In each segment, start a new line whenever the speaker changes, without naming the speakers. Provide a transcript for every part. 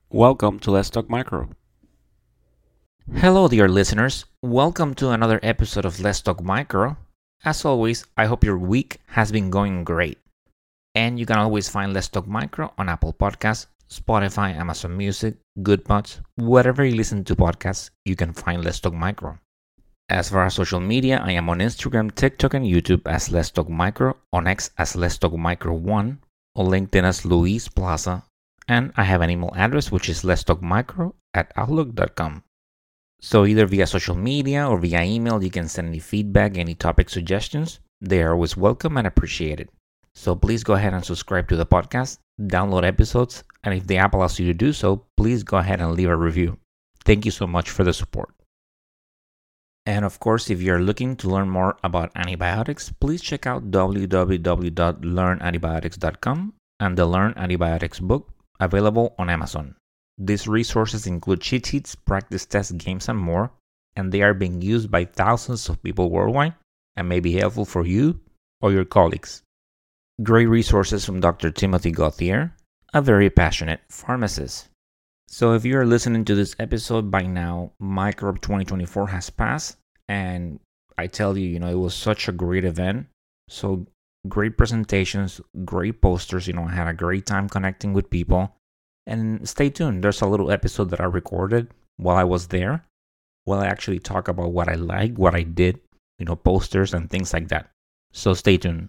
Welcome to Let's Talk Micro.
Hello, dear listeners. Welcome to another episode of Let's Talk Micro. As always, I hope your week has been going great. And you can always find Let's Talk Micro on Apple Podcasts, Spotify, Amazon Music, Goodpods, wherever you listen to podcasts, you can find Let's Talk Micro. As for our social media, I am on Instagram, TikTok, and YouTube as Let's Talk Micro, on X as Let's Talk Micro 1, on LinkedIn as Luis Plaza, and I have an email address which is letstalkmicro@outlook.com. So either via social media or via email, you can send any feedback, any topic suggestions. They are always welcome and appreciated. So please go ahead and subscribe to the podcast, download episodes, and if the app allows you to do so, please go ahead and leave a review. Thank you so much for the support. And of course, if you're looking to learn more about antibiotics, please check out www.learnantibiotics.com and the Learn Antibiotics book available on Amazon. These resources include cheat sheets, practice tests, games, and more, and they are being used by thousands of people worldwide and may be helpful for you or your colleagues. Great resources from Dr. Timothy Gauthier, a very passionate pharmacist. So if you are listening to this episode by now, Microbe 2024 has passed, and I tell you, it was such a great event. So great presentations, great posters, I had a great time connecting with people. And stay tuned, there's a little episode that I recorded while I was there, while I actually talk about what I like, what I did, posters and things like that. So stay tuned.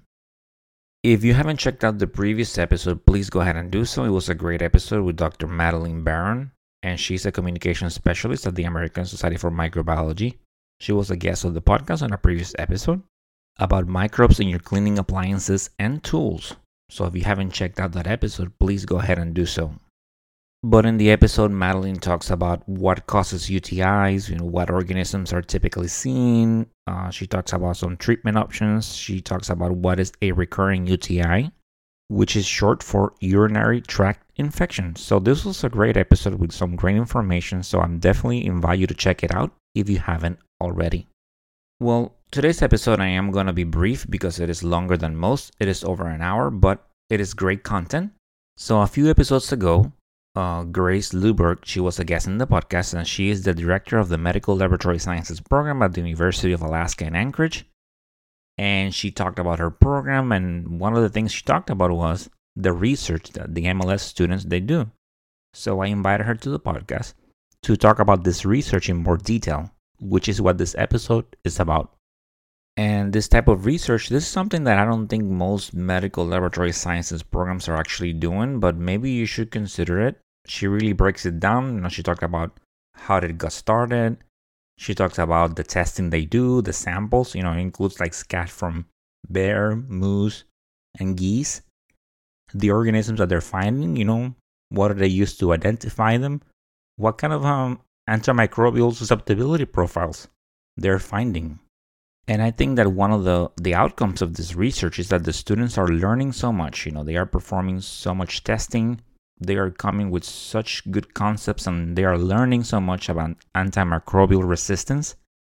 If you haven't checked out the previous episode, please go ahead and do so. It was a great episode with Dr. Madeline Barron, and she's a communication specialist at the American Society for Microbiology. She was a guest of the podcast on a previous episode about microbes in your cleaning appliances and tools. So if you haven't checked out that episode, please go ahead and do so. But in the episode, Madeline talks about what causes UTIs, what organisms are typically seen. She talks about some treatment options. She talks about what is a recurring UTI, which is short for urinary tract infection. So this was a great episode with some great information. So I'm definitely invite you to check it out if you haven't already. Well, today's episode I am going to be brief because it is longer than most. It is over an hour, but it is great content. So a few episodes ago, Grace Luberg, she was a guest in the podcast, and she is the director of the Medical Laboratory Sciences program at the University of Alaska in Anchorage. And she talked about her program, and one of the things she talked about was the research that the MLS students they do. So I invited her to the podcast to talk about this research in more detail, which is what this episode is about. And this type of research, this is something that I don't think most medical laboratory sciences programs are actually doing, but maybe you should consider it. She really breaks it down. She talked about how it got started. She talks about the testing they do, the samples. It includes like scat from bear, moose, and geese. The organisms that they're finding. What are they used to identify them? What kind of antimicrobial susceptibility profiles they're finding? And I think that one of the outcomes of this research is that the students are learning so much. They are performing so much testing. They are coming with such good concepts, and they are learning so much about antimicrobial resistance.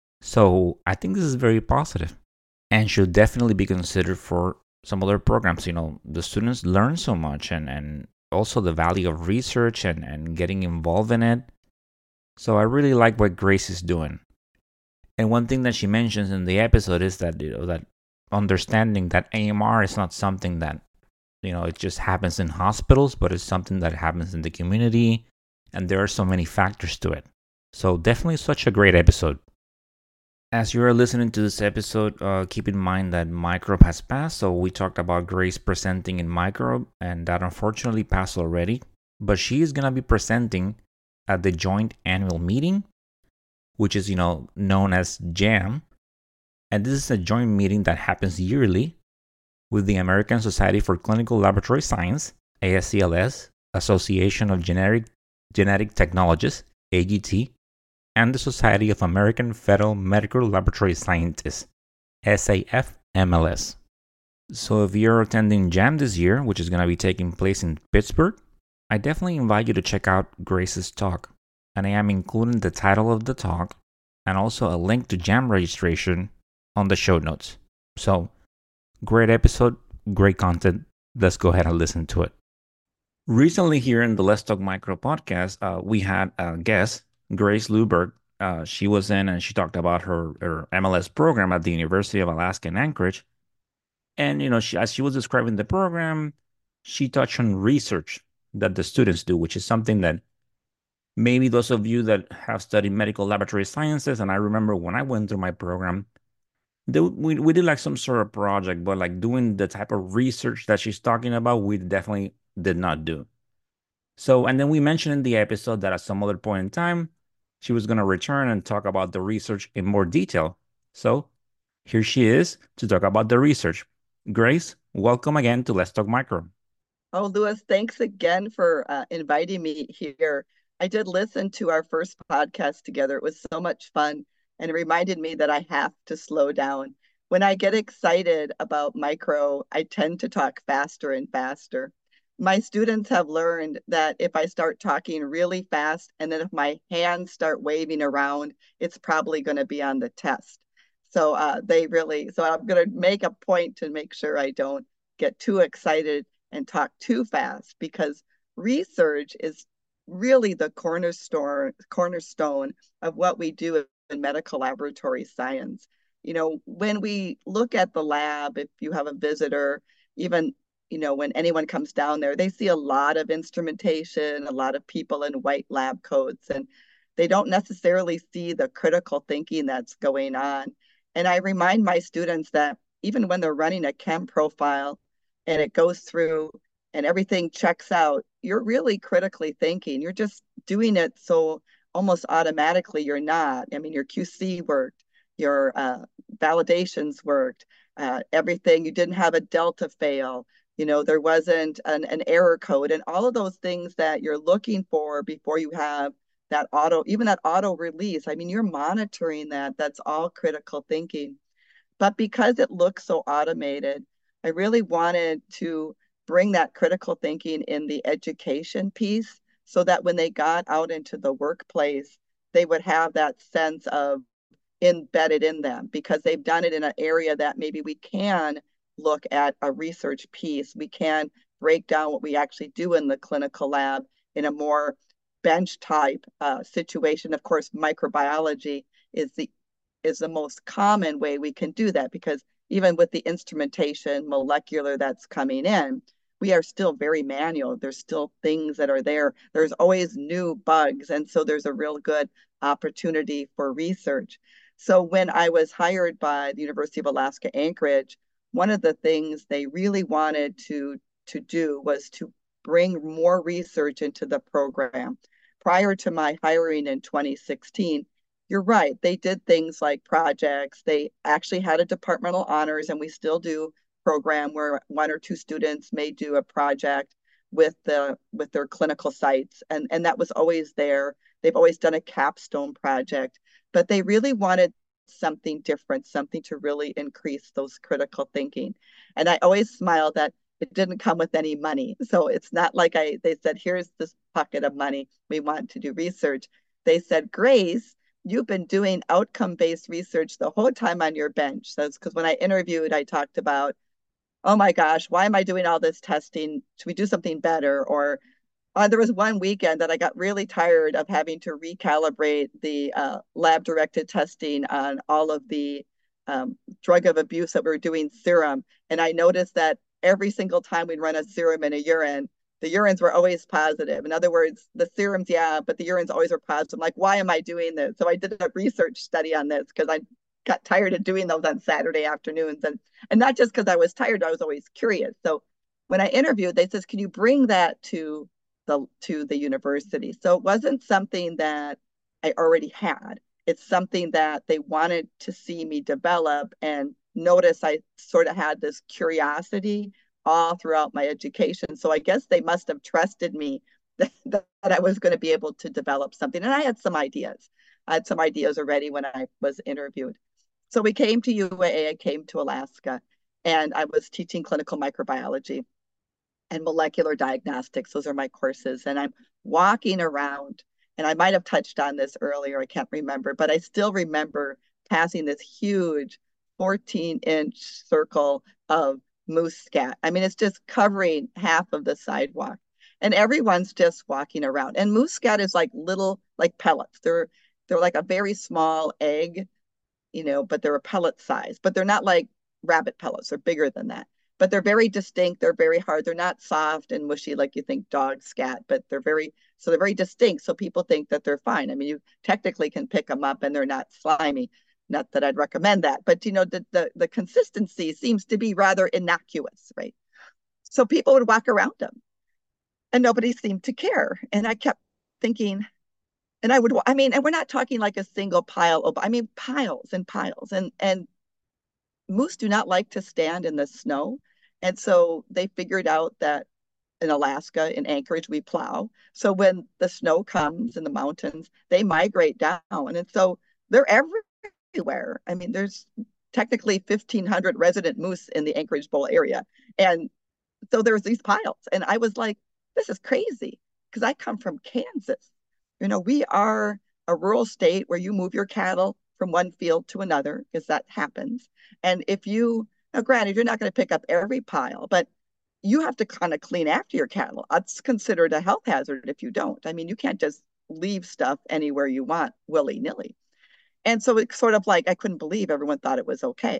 So I think this is very positive and should definitely be considered for some other programs. The students learn so much, and also the value of research and getting involved in it. So I really like what Grace is doing. And one thing that she mentions in the episode is that that understanding that AMR is not something that it just happens in hospitals, but it's something that happens in the community, and there are so many factors to it. So definitely such a great episode. As you are listening to this episode, keep in mind that Microbe has passed. So we talked about Grace presenting in Microbe, and that unfortunately passed already. But she is going to be presenting at the joint annual meeting, which is known as JAM. And this is a joint meeting that happens yearly with the American Society for Clinical Laboratory Science, ASCLS, Association of Genetic Technologists, AGT, and the Society of American Federal Medical Laboratory Scientists, SAFMLS. So if you're attending JAM this year, which is going to be taking place in Pittsburgh, I definitely invite you to check out Grace's talk. And I am including the title of the talk and also a link to JAM registration on the show notes. So, great episode, great content. Let's go ahead and listen to it. Recently, here in the Let's Talk Micro podcast, we had a guest, Grace Luberg. She was in and she talked about her MLS program at the University of Alaska in Anchorage. And, as she was describing the program, she touched on research that the students do, which is something that maybe those of you that have studied medical laboratory sciences, and I remember when I went through my program, we did like some sort of project, but like doing the type of research that she's talking about, we definitely did not do. So, and then we mentioned in the episode that at some other point in time, she was going to return and talk about the research in more detail. So, here she is to talk about the research. Grace, welcome again to Let's Talk Micro.
Oh, Louis, thanks again for inviting me here. I did listen to our first podcast together. It was so much fun, and it reminded me that I have to slow down. When I get excited about micro, I tend to talk faster and faster. My students have learned that if I start talking really fast and then if my hands start waving around, it's probably going to be on the test. So I'm going to make a point to make sure I don't get too excited and talk too fast because research is really the cornerstone of what we do in medical laboratory science. You know, when we look at the lab, if you have a visitor, even when anyone comes down there, they see a lot of instrumentation, a lot of people in white lab coats, and they don't necessarily see the critical thinking that's going on. And I remind my students that even when they're running a chem profile, and it goes through and everything checks out, you're really critically thinking. You're just doing it so almost automatically you're not. I mean, your QC worked, your validations worked, everything. You didn't have a delta fail. There wasn't an error code, and all of those things that you're looking for before you have even that auto release. I mean, you're monitoring that. That's all critical thinking. But because it looks so automated, I really wanted to bring that critical thinking in the education piece so that when they got out into the workplace, they would have that sense of embedded in them because they've done it in an area that maybe we can look at a research piece. We can break down what we actually do in the clinical lab in a more bench type situation. Of course, microbiology is the most common way we can do that because even with the instrumentation molecular that's coming in, we are still very manual. There's still things that are there. There's always new bugs. And so there's a real good opportunity for research. So when I was hired by the University of Alaska Anchorage, one of the things they really wanted to do was to bring more research into the program. Prior to my hiring in 2016, you're right. They did things like projects. They actually had a departmental honors, and we still do program where one or two students may do a project with their clinical sites, and that was always there. They've always done a capstone project, but they really wanted something different, something to really increase those critical thinking. And I always smile that it didn't come with any money. So it's not like they said, here's this bucket of money. We want to do research. They said, Grace, you've been doing outcome-based research the whole time on your bench. So it's because when I interviewed, I talked about, oh my gosh, why am I doing all this testing? Should we do something better? Or there was one weekend that I got really tired of having to recalibrate the lab-directed testing on all of the drug of abuse that we were doing serum. And I noticed that every single time we'd run a serum and a urine, the urines were always positive. In other words, the serums, yeah, but the urines always were positive. I'm like, why am I doing this? So I did a research study on this because I got tired of doing those on Saturday afternoons. And not just because I was tired, I was always curious. So when I interviewed, they says, can you bring that to the university? So it wasn't something that I already had. It's something that they wanted to see me develop and notice I sort of had this curiosity all throughout my education. So I guess they must have trusted me that I was going to be able to develop something. And I had some ideas. I had some ideas already when I was interviewed. So we came to UAA, I came to Alaska, and I was teaching clinical microbiology and molecular diagnostics. Those are my courses. And I'm walking around, and I might have touched on this earlier, I can't remember, but I still remember passing this huge 14-inch circle of moose scat. I mean, it's just covering half of the sidewalk. and everyone's just walking around. And moose scat is like little, like pellets. They're like a very small egg, but they're a pellet size, but they're not like rabbit pellets. They're bigger than that. But they're very distinct. They're very hard. They're not soft and mushy like you think dog scat, but they're very distinct. So people think that they're fine. I mean, you technically can pick them up and they're not slimy. Not that I'd recommend that, but the consistency seems to be rather innocuous, right? So people would walk around them and nobody seemed to care. And I kept thinking, and we're not talking like a single pile of, piles and piles. And moose do not like to stand in the snow. And so they figured out that in Alaska, in Anchorage, we plow. So when the snow comes in the mountains, they migrate down. And so they're everywhere. I mean, there's technically 1,500 resident moose in the Anchorage Bowl area. And so there's these piles. And I was like, this is crazy because I come from Kansas. We are a rural state where you move your cattle from one field to another because that happens. And now granted, you're not going to pick up every pile, but you have to kind of clean after your cattle. That's considered a health hazard if you don't. I mean, you can't just leave stuff anywhere you want willy-nilly. And so it's sort of like I couldn't believe everyone thought it was okay.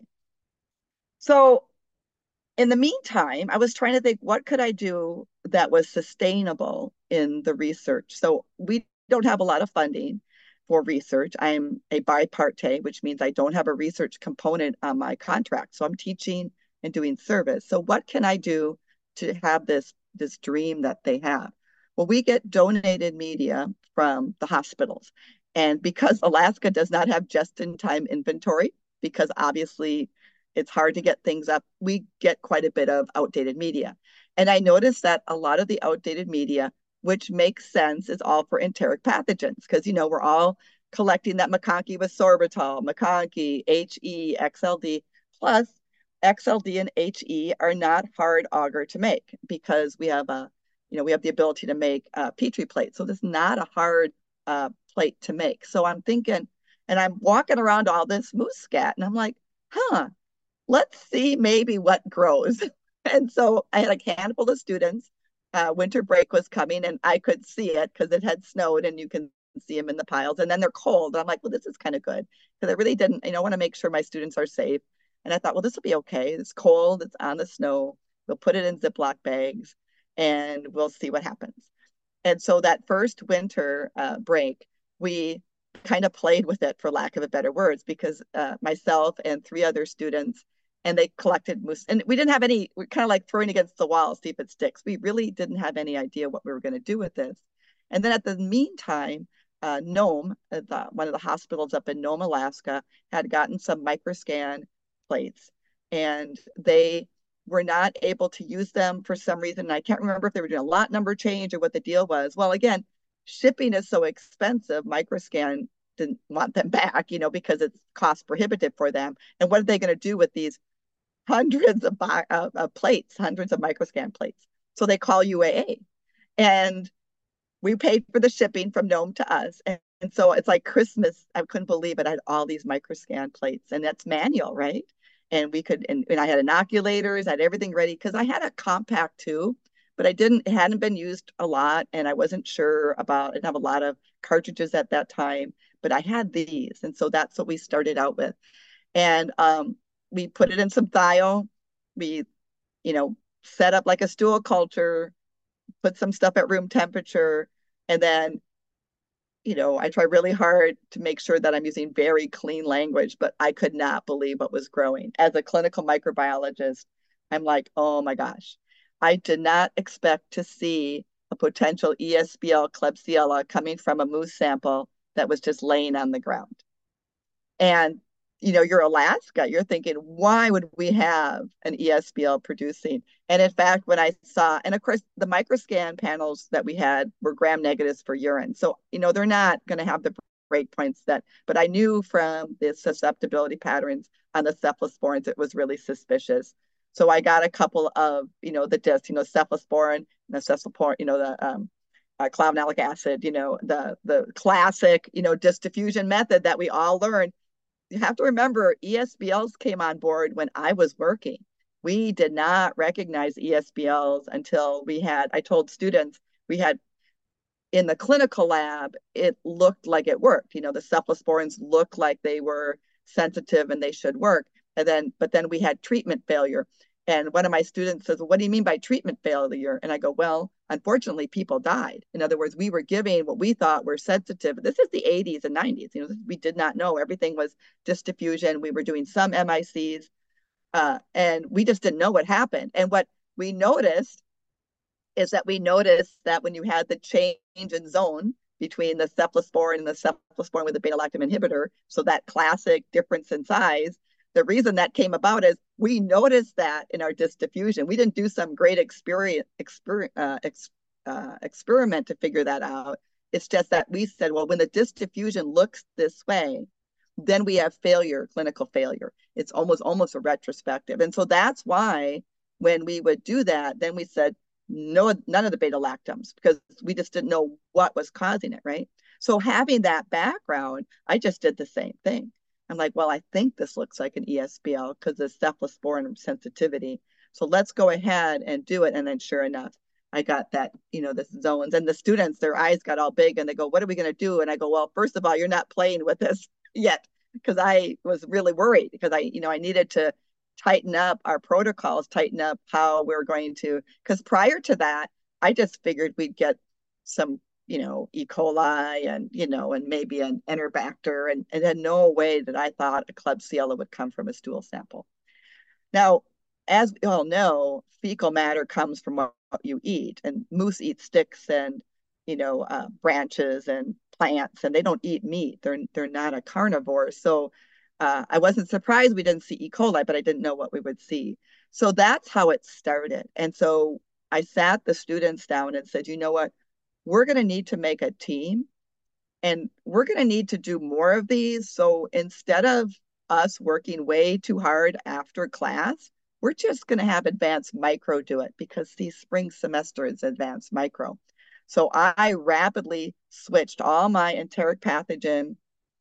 So in the meantime, I was trying to think, what could I do that was sustainable in the research? So we don't have a lot of funding for research. I'm a bipartite, which means I don't have a research component on my contract. So I'm teaching and doing service. So what can I do to have this dream that they have? Well, we get donated media from the hospitals. And because Alaska does not have just-in-time inventory, because obviously it's hard to get things up, we get quite a bit of outdated media. And I noticed that a lot of the outdated media, which makes sense, is all for enteric pathogens, because, we're all collecting that MacConkey with sorbitol, MacConkey, HE, XLD, plus XLD and HE are not hard agar to make because we have the ability to make Petri plates. So this is not a hard plate to make. So I'm thinking, and I'm walking around all this moose scat, and I'm like, let's see maybe what grows. And so I had a handful of students. Winter break was coming, and I could see it because it had snowed, and you can see them in the piles. And then they're cold. And I'm like, well, this is kind of good because I really didn't, want to make sure my students are safe. And I thought, well, this will be okay. It's cold. It's on the snow. We'll put it in Ziploc bags, and we'll see what happens. And so that first winter break, we kind of played with it, for lack of a better words, because myself and 3 other students, and they collected moose. And we didn't have we're kind of like throwing against the wall, see if it sticks. We really didn't have any idea what we were going to do with this. And then at the meantime, Nome, one of the hospitals up in Nome, Alaska, had gotten some microscan plates, and they were not able to use them for some reason. And I can't remember if they were doing a lot number change or what the deal was. Well, again, shipping is so expensive. Microscan didn't want them back, because it's cost prohibitive for them. And what are they going to do with these hundreds of plates, hundreds of microscan plates? So they call UAA, and we paid for the shipping from Nome to us. And so it's like Christmas. I couldn't believe it. I had all these microscan plates, and that's manual, right? And I had inoculators, I had everything ready because I had a compact too, but it hadn't been used a lot. And I wasn't sure I didn't have a lot of cartridges at that time, but I had these. And so that's what we started out with. And we put it in some thio. We, set up like a stool culture, put some stuff at room temperature. And then I try really hard to make sure that I'm using very clean language, but I could not believe what was growing. As a clinical microbiologist, I'm like, oh my gosh, I did not expect to see a potential ESBL Klebsiella coming from a moose sample that was just laying on the ground. And you're Alaska, you're thinking, why would we have an ESBL producing? And in fact, when I saw, and of course, the microscan panels that we had were gram negatives for urine. So, they're not going to have the breakpoints but I knew from the susceptibility patterns on the cephalosporins, it was really suspicious. So I got a couple of, the discs, cephalosporin, the cephalosporin, the clavulanic acid, the classic, disc diffusion method that we all learned. You have to remember, ESBLs came on board when I was working. We did not recognize ESBLs until I told students, we had in the clinical lab, it looked like it worked. The cephalosporins looked like they were sensitive and they should work. But then we had treatment failure. And one of my students says, well, what do you mean by treatment failure? And I go, well, unfortunately, people died. In other words, we were giving what we thought were sensitive. This is the 80s and 90s. We did not know. Everything was just diffusion. We were doing some MICs, and we just didn't know what happened. And what we noticed is that when you had the change in zone between the cephalosporin and the cephalosporin with the beta-lactam inhibitor, so that classic difference in size, the reason that came about is we noticed that in our disk diffusion. We didn't do some great experiment to figure that out. It's just that we said, well, when the disk diffusion looks this way, then we have failure, clinical failure. It's almost a retrospective. And so that's why when we would do that, then we said, no, none of the beta lactams, because we just didn't know what was causing it, right? So having that background, I just did the same thing. I'm like, well, I think this looks like an ESBL because of cephalosporin sensitivity. So let's go ahead and do it. And then sure enough, I got that, the zones, and the students, their eyes got all big and they go, what are we going to do? And I go, well, first of all, you're not playing with this yet, because I was really worried because I needed to tighten up our protocols, tighten up how we're going to, because prior to that, I just figured we'd get some, E. coli and, and maybe an Enterobacter, and had no way that I thought a Klebsiella would come from a stool sample. Now, as we all know, fecal matter comes from what you eat, and moose eat sticks and, branches and plants, and they don't eat meat. They're not a carnivore. So I wasn't surprised we didn't see E. coli, but I didn't know what we would see. So that's how it started. And so I sat the students down and said, you know what? We're going to need to make a team, and we're going to need to do more of these. So instead of us working way too hard after class, we're just going to have advanced micro do it, because the spring semester is advanced micro. So I rapidly switched all my enteric pathogen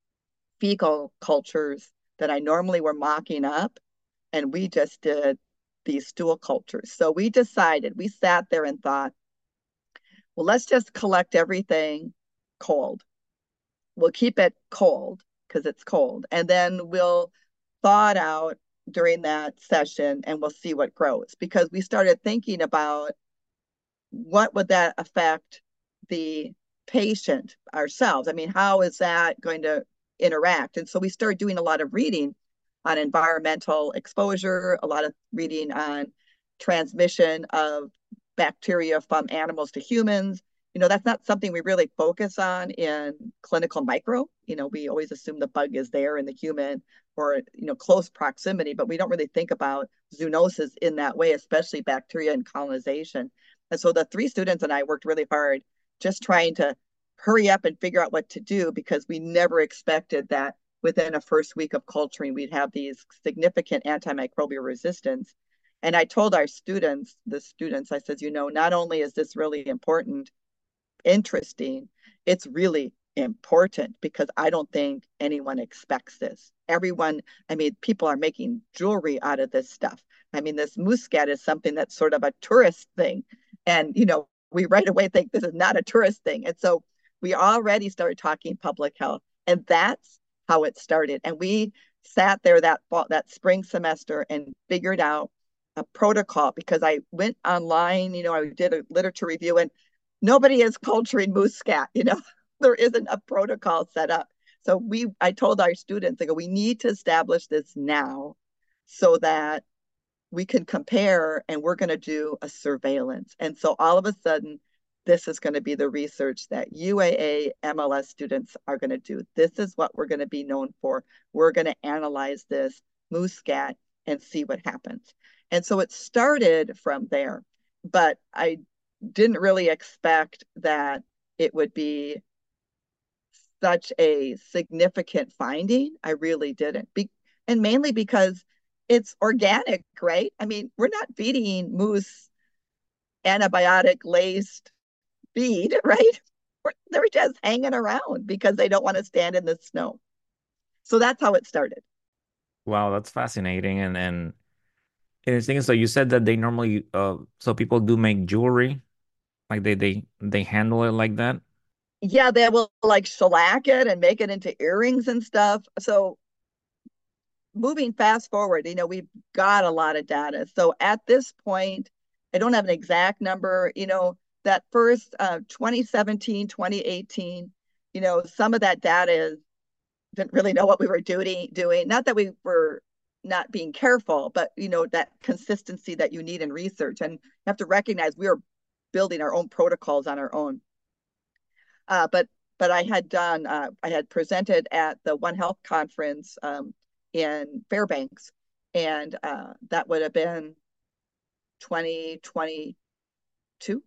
fecal cultures that I normally were mocking up, and we just did these stool cultures. So we sat there and thought, well, let's just collect everything cold. We'll keep it cold because it's cold, and then we'll thaw it out during that session and we'll see what grows, because we started thinking about what would that affect the patient ourselves. I mean, how is that going to interact? And so we started doing a lot of reading on environmental exposure, a lot of reading on transmission of bacteria from animals to humans. That's not something we really focus on in clinical micro. We always assume the bug is there in the human, or, close proximity, but we don't really think about zoonosis in that way, especially bacteria and colonization. And so the 3 students and I worked really hard just trying to hurry up and figure out what to do, because we never expected that within a first week of culturing, we'd have these significant antimicrobial resistance. And I told our students, I said, not only is this really important, interesting, it's really important, because I don't think anyone expects this. People are making jewelry out of this stuff. This muscat is something that's sort of a tourist thing. And, we right away think this is not a tourist thing. And so we already started talking public health, and that's how it started. And we sat there that spring semester and figured out a protocol, because I went online, I did a literature review, and nobody is culturing muscat, there isn't a protocol set up. So I told our students, we need to establish this now so that we can compare, and we're going to do a surveillance. And so all of a sudden, this is going to be the research that UAA MLS students are going to do. This is what we're going to be known for. We're going to analyze this muscat and see what happens. And so it started from there, but I didn't really expect that it would be such a significant finding. I really didn't. And mainly because it's organic, right? We're not feeding moose antibiotic-laced feed, right? They're just hanging around because they don't want to stand in the snow. So that's how it started.
Wow, that's fascinating. And the thing is, so you said that they normally, so people do make jewelry Like they handle it like that?
Yeah, they will like shellac it and make it into earrings and stuff. So moving fast forward, we've got a lot of data. So at this point, I don't have an exact number, that first 2017, 2018, some of that data didn't really know what we were doing. Not that we were not being careful, but that consistency that you need in research. And you have to recognize we were building our own protocols on our own. But I had presented at the One Health conference in Fairbanks, and that would have been 2022,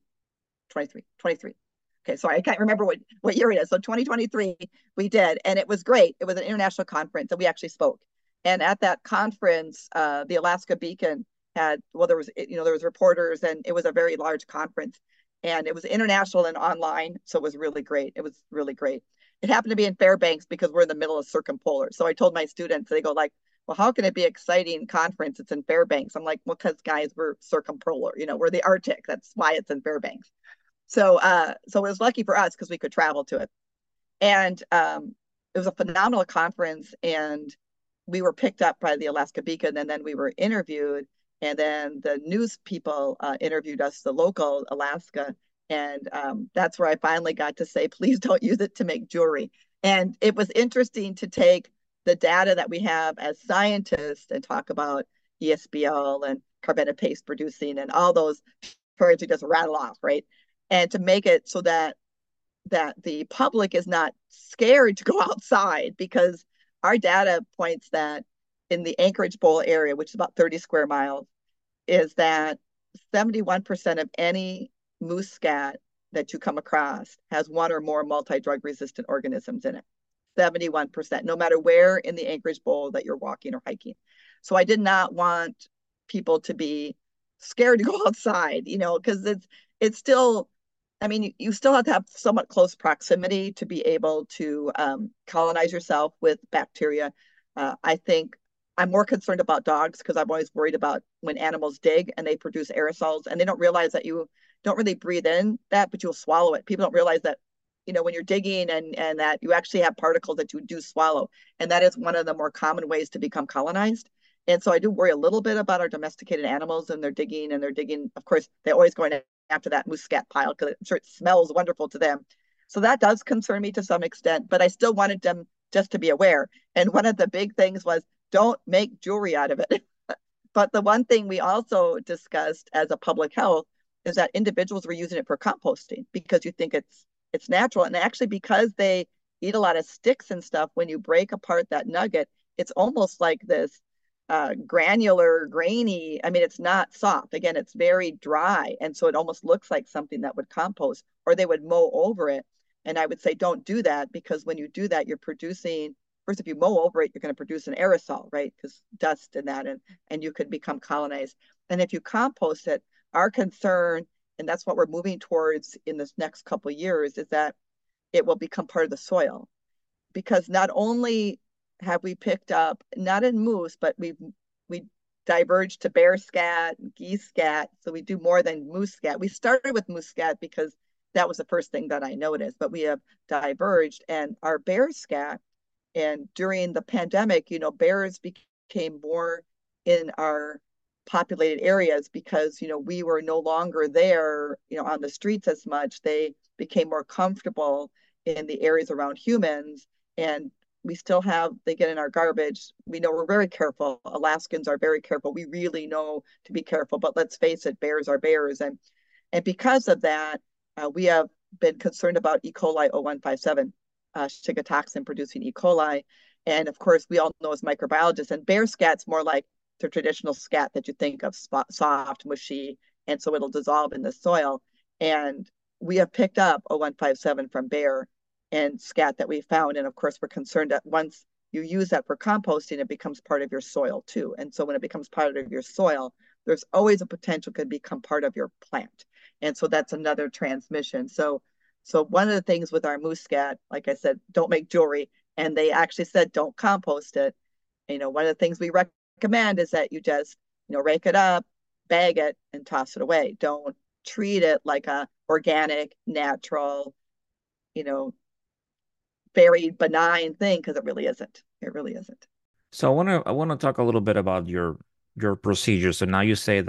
23. Okay, sorry, I can't remember what year it is. So 2023, we did, and it was great. It was an international conference, and we actually spoke. And at that conference, the Alaska Beacon there was reporters, and it was a very large conference, and it was international and online, so it was really great. It was really great. It happened to be in Fairbanks because we're in the middle of circumpolar. So I told my students, they go like, well, how can it be exciting conference? It's in Fairbanks. I'm like, well, because guys, we're circumpolar, we're the Arctic. That's why it's in Fairbanks. So it was lucky for us because we could travel to it. And it was a phenomenal conference, and we were picked up by the Alaska Beacon, and then we were interviewed, and then the news people interviewed us, the local Alaska, and that's where I finally got to say, please don't use it to make jewelry. And it was interesting to take the data that we have as scientists and talk about ESBL and carbentate paste producing and all those words we just rattle off, right? And to make it so that the public is not scared to go outside, because our data points that in the Anchorage Bowl area, which is about 30 square miles, is that 71% of any moose scat that you come across has one or more multi-drug resistant organisms in it. 71%, no matter where in the Anchorage Bowl that you're walking or hiking. So I did not want people to be scared to go outside, because it's still, I mean, you still have to have somewhat close proximity to be able to colonize yourself with bacteria. I think I'm more concerned about dogs because I'm always worried about when animals dig and they produce aerosols, and they don't realize that you don't really breathe in that, but you'll swallow it. People don't realize that, when you're digging and that you actually have particles that you do swallow. And that is one of the more common ways to become colonized. And so I do worry a little bit about our domesticated animals, and they're digging. Of course, they're always going after that moose scat pile because I'm sure it smells wonderful to them. So that does concern me to some extent, but I still wanted them just to be aware. And one of the big things was don't make jewelry out of it. But the one thing we also discussed as a public health is that individuals were using it for composting because you think it's natural. And actually, because they eat a lot of sticks and stuff, when you break apart that nugget, it's almost like this granular, grainy. I mean, it's not soft. Again, it's very dry. And so it almost looks like something that would compost, or they would mow over it. And I would say, don't do that, because when you do that, you're producing, first, if you mow over it, you're going to produce an aerosol, right? Because dust and that, and you could become colonized. And if you compost it, our concern, and that's what we're moving towards in this next couple of years, is that it will become part of the soil. Because not only have we picked up, not in moose, but we diverged to bear scat, geese scat. So we do more than moose scat. We started with moose scat because that was the first thing that I noticed, but we have diverged, and our bear scat. And during the pandemic, bears became more in our populated areas because, we were no longer there, on the streets as much. They became more comfortable in the areas around humans, and we still they get in our garbage. We know we're very careful. Alaskans are very careful. We really know to be careful, but let's face it, bears are bears. And because of that, we have been concerned about E. coli 0157, Shiga toxin producing E. coli. And of course, we all know as microbiologists, and bear scat's more like the traditional scat that you think of, soft, mushy, and so it'll dissolve in the soil. And we have picked up 0157 from bear and scat that we found. And of course, we're concerned that once you use that for composting, it becomes part of your soil too. And so when it becomes part of your soil, there's always a potential it could become part of your plant. And so that's another transmission. So one of the things with our moose scat, like I said, don't make jewelry. And they actually said, don't compost it. One of the things we recommend is that you just, rake it up, bag it, and toss it away. Don't treat it like a organic, natural, you know, very benign thing, because it really isn't. It really isn't.
So I wanna talk a little bit about your procedure. So now you say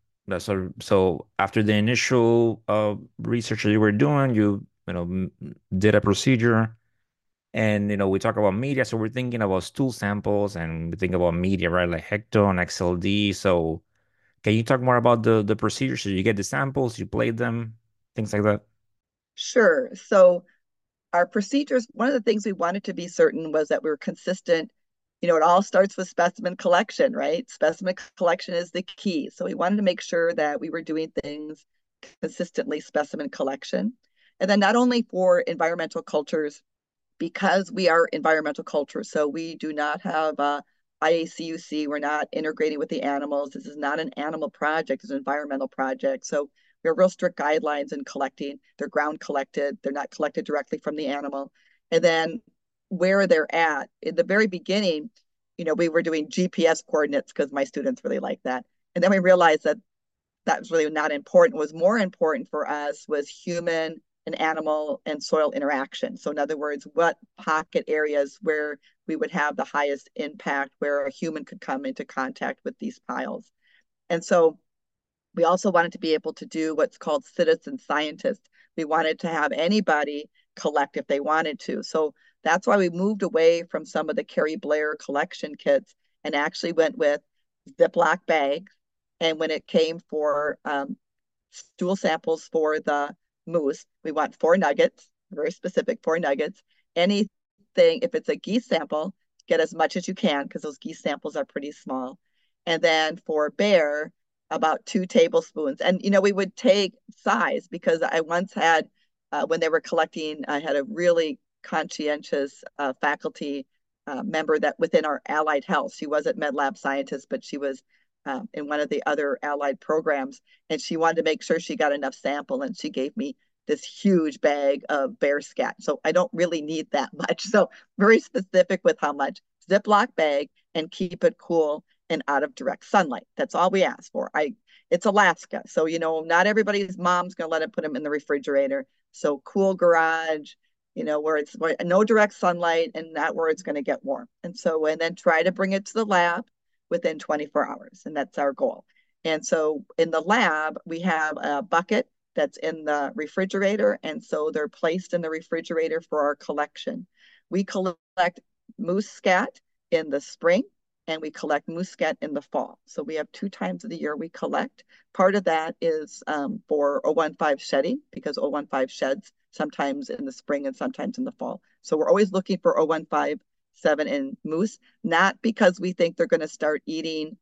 that after the initial research that you were doing, you did a procedure, and we talk about media. So we're thinking about stool samples, and we think about media, right? Like Hecton, XLD. So can you talk more about the procedure? So you get the samples, you plate them, things like that.
Sure. So our procedures, one of the things we wanted to be certain was that we were consistent. It all starts with specimen collection, right? Specimen collection is the key. So we wanted to make sure that we were doing things consistently, specimen collection. And then not only for environmental cultures, because we are environmental cultures, so we do not have IACUC, we're not integrating with the animals. This is not an animal project, it's an environmental project. So we have real strict guidelines in collecting. They're ground collected, they're not collected directly from the animal. And then where they're at, in the very beginning, we were doing GPS coordinates because my students really like that. And then we realized that that was really not important. What was more important for us was human and animal and soil interaction. So in other words, what pocket areas where we would have the highest impact, where a human could come into contact with these piles. And so we also wanted to be able to do what's called citizen scientists. We wanted to have anybody collect if they wanted to. So that's why we moved away from some of the Carrie Blair collection kits and actually went with Ziploc bags. And when it came for stool samples for the moose, we want 4 nuggets, very specific 4 nuggets. Anything, if it's a geese sample, get as much as you can because those geese samples are pretty small. And then for bear, about 2 tablespoons. And, we would take size because I once had, when they were collecting, I had a really conscientious faculty member that within our allied health, she wasn't med lab scientist, but she was in one of the other allied programs, and she wanted to make sure she got enough sample, and she gave me this huge bag of bear scat. So I don't really need that much. So very specific with how much. Ziploc bag and keep it cool and out of direct sunlight. That's all we ask for. It's Alaska, so not everybody's mom's gonna let it put them in the refrigerator. So cool garage, where no direct sunlight and not where it's going to get warm. And then try to bring it to the lab within 24 hours. And that's our goal. And so in the lab, we have a bucket that's in the refrigerator. And so they're placed in the refrigerator for our collection. We collect moose scat in the spring and we collect moose scat in the fall. So we have 2 times of the year we collect. Part of that is for 015 shedding because 015 sheds sometimes in the spring and sometimes in the fall. So we're always looking for 015-7 in moose, not because we think they're going to start eating,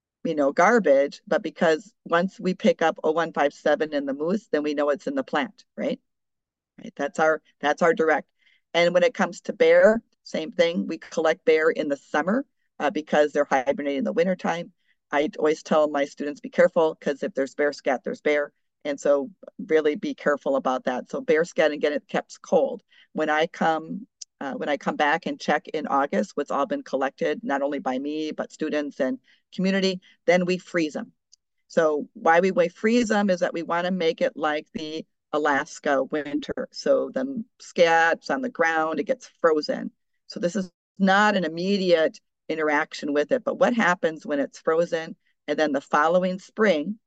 garbage, but because once we pick up 015-7 in the moose, then we know it's in the plant, right? Right. That's our direct. And when it comes to bear, same thing. We collect bear in the summer because they're hibernating in the wintertime. I always tell my students, be careful because if there's bear scat, there's bear. And so really be careful about that. So bear scat, again, it kept cold. When I come back and check in August, what's all been collected, not only by me, but students and community, then we freeze them. So why we freeze them is that we want to make it like the Alaska winter. So the scat's on the ground, it gets frozen. So this is not an immediate interaction with it, but what happens when it's frozen and then the following spring,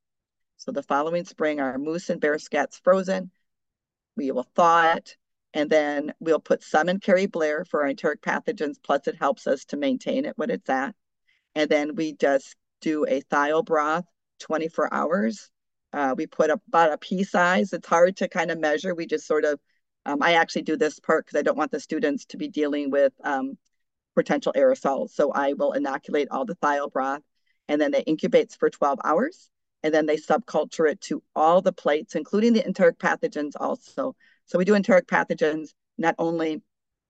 our moose and bear scat's frozen, we will thaw it, and then we'll put some in Carrie Blair for our enteric pathogens, plus it helps us to maintain it when it's at. And then we just do a thiol broth 24 hours. We put about a pea size. It's hard to kind of measure. We just sort of, I actually do this part because I don't want the students to be dealing with potential aerosols. So I will inoculate all the thiol broth, and then it incubates for 12 hours. And then they subculture it to all the plates, including the enteric pathogens also. So we do enteric pathogens not only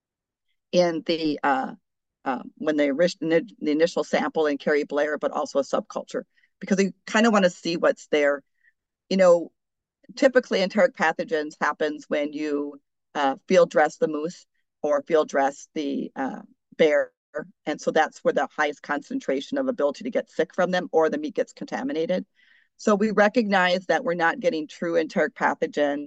in the when the initial sample in Carrie Blair, but also a subculture, because we kind of want to see what's there. Typically enteric pathogens happens when you field dress the moose or field dress the bear. And so that's where the highest concentration of ability to get sick from them or the meat gets contaminated. So we recognize that we're not getting true enteric pathogen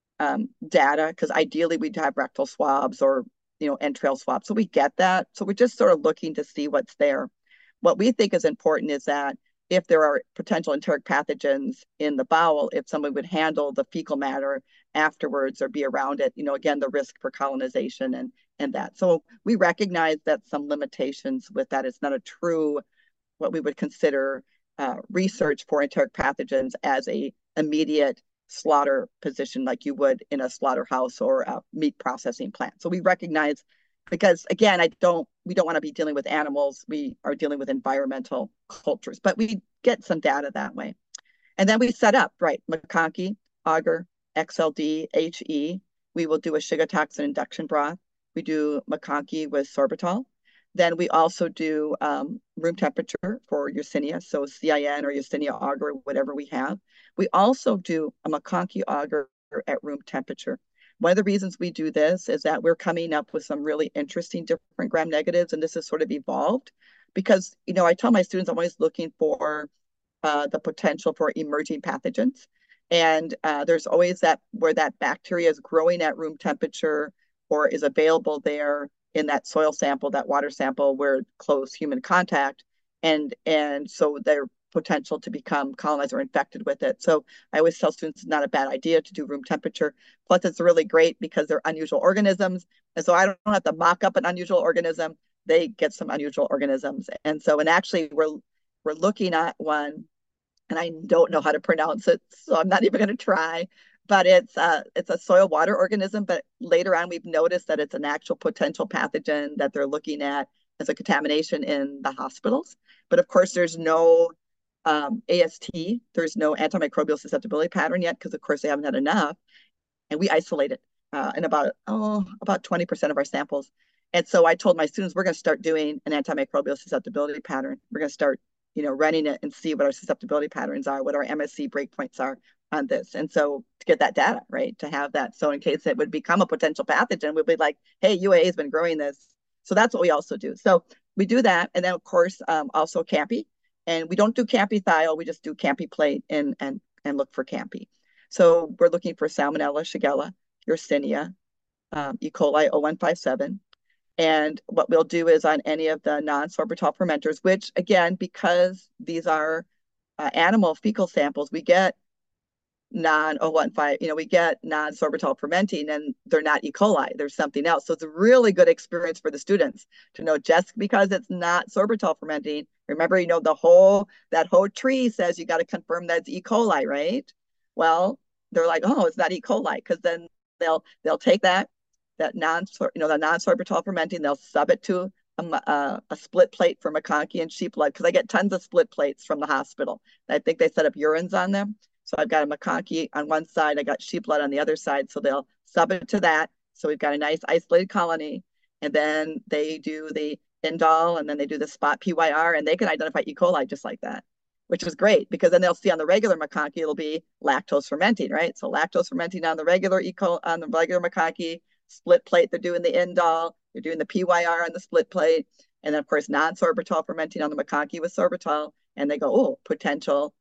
data, because ideally we'd have rectal swabs or entrail swabs. So we get that. So we're just sort of looking to see what's there. What we think is important is that if there are potential enteric pathogens in the bowel, if someone would handle the fecal matter afterwards or be around it, again, the risk for colonization and that. So we recognize that some limitations with that. It's not a true, what we would consider research for enteric pathogens as a immediate slaughter position like you would in a slaughterhouse or a meat processing plant. So we recognize, because again, we don't want to be dealing with animals. We are dealing with environmental cultures, but we get some data that way. And then we set up, right, MacConkey, agar, XLD, HE. We will do a Shiga toxin induction broth. We do MacConkey with sorbitol. Then we also do room temperature for Yersinia, so CIN or Yersinia agar, whatever we have. We also do a MacConkey agar at room temperature. One of the reasons we do this is that we're coming up with some really interesting different gram negatives, and this has sort of evolved because, I tell my students I'm always looking for the potential for emerging pathogens. And there's always that where that bacteria is growing at room temperature or is available there in that soil sample, that water sample where close human contact. And so their potential to become colonized or infected with it. So I always tell students it's not a bad idea to do room temperature. Plus it's really great because they're unusual organisms. And so I don't have to mock up an unusual organism. They get some unusual organisms. And actually we're looking at one, and I don't know how to pronounce it, so I'm not even going to try. But it's a soil water organism. But later on, we've noticed that it's an actual potential pathogen that they're looking at as a contamination in the hospitals. But of course, there's no AST, there's no antimicrobial susceptibility pattern yet, because of course they haven't had enough. And we isolate it in about 20% of our samples. And so I told my students, we're going to start doing an antimicrobial susceptibility pattern. We're going to start running it and see what our susceptibility patterns are, what our MSC breakpoints are on this. And so to get that data, right, to have that. So in case it would become a potential pathogen, we'd be like, hey, UAA has been growing this. So that's what we also do. So we do that. And then of course, also CAMPI. And we don't do CAMPI thiol, we just do CAMPI plate and look for CAMPI. So we're looking for Salmonella, Shigella, Yersinia, E. coli 0157. And what we'll do is on any of the non-sorbitol fermenters, which again, because these are animal fecal samples, we get non-015, we get non-sorbitol fermenting, and they're not E. coli, there's something else. So it's a really good experience for the students to know, just because it's not sorbitol fermenting, remember, that whole tree says you got to confirm that it's E. coli, right? Well, they're like, oh, it's not E. coli, because then they'll take that non-sorbitol fermenting, they'll sub it to a split plate for MacConkey and sheep blood, because I get tons of split plates from the hospital. I think they set up urines on them. So I've got a MacConkey on one side, I got sheep blood on the other side. So they'll sub it to that. So we've got a nice isolated colony. And then they do the indole, and then they do the spot PYR, and they can identify E. coli just like that, which is great, because then they'll see on the regular MacConkey, it'll be lactose fermenting, right? So lactose fermenting on the regular on the regular MacConkey, split plate, they're doing the indole, they're doing the PYR on the split plate, and then of course non-sorbitol fermenting on the MacConkey with sorbitol, and they go, oh, potential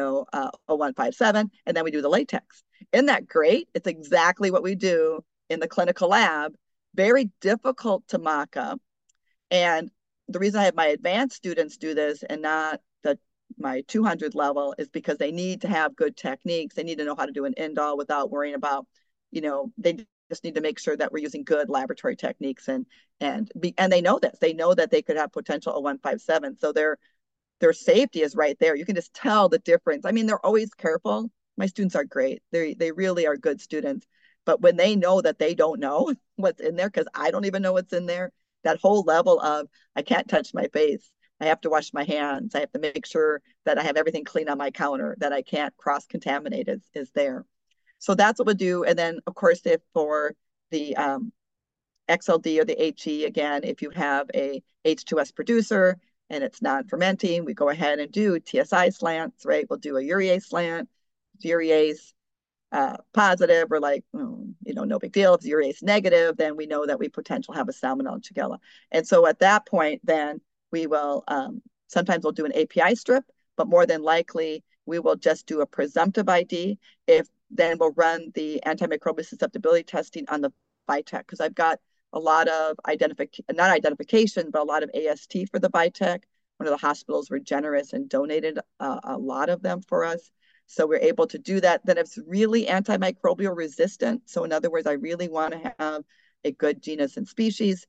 0157, and then we do the latex. Isn't that great? It's exactly what we do in the clinical lab. Very difficult to mock up. And the reason I have my advanced students do this and not my 200 level is because they need to have good techniques. They need to know how to do an indole without worrying about, they just need to make sure that we're using good laboratory techniques, and they know this. They know that they could have potential 0157. So their safety is right there. You can just tell the difference. I mean, they're always careful. My students are great. They really are good students. But when they know that they don't know what's in there, because I don't even know what's in there, that whole level of, I can't touch my face, I have to wash my hands, I have to make sure that I have everything clean on my counter, that I can't cross-contaminate is there. So that's what we'll do. And then, of course, if for the XLD or the HE, again, if you have a H2S producer and it's non-fermenting, we go ahead and do TSI slants, right? We'll do a urease slant, urease positive, we're like, no big deal. If it's urease negative, then we know that we potentially have a Salmonella and Shigella. And so at that point, then we will, sometimes we'll do an API strip, but more than likely we will just do a presumptive ID. Then we'll run the antimicrobial susceptibility testing on the VITEC, because I've got a lot of not identification, but a lot of AST for the VITEC. One of the hospitals were generous and donated a lot of them for us. So we're able to do that. Then it's really antimicrobial resistant. So in other words, I really want to have a good genus and species.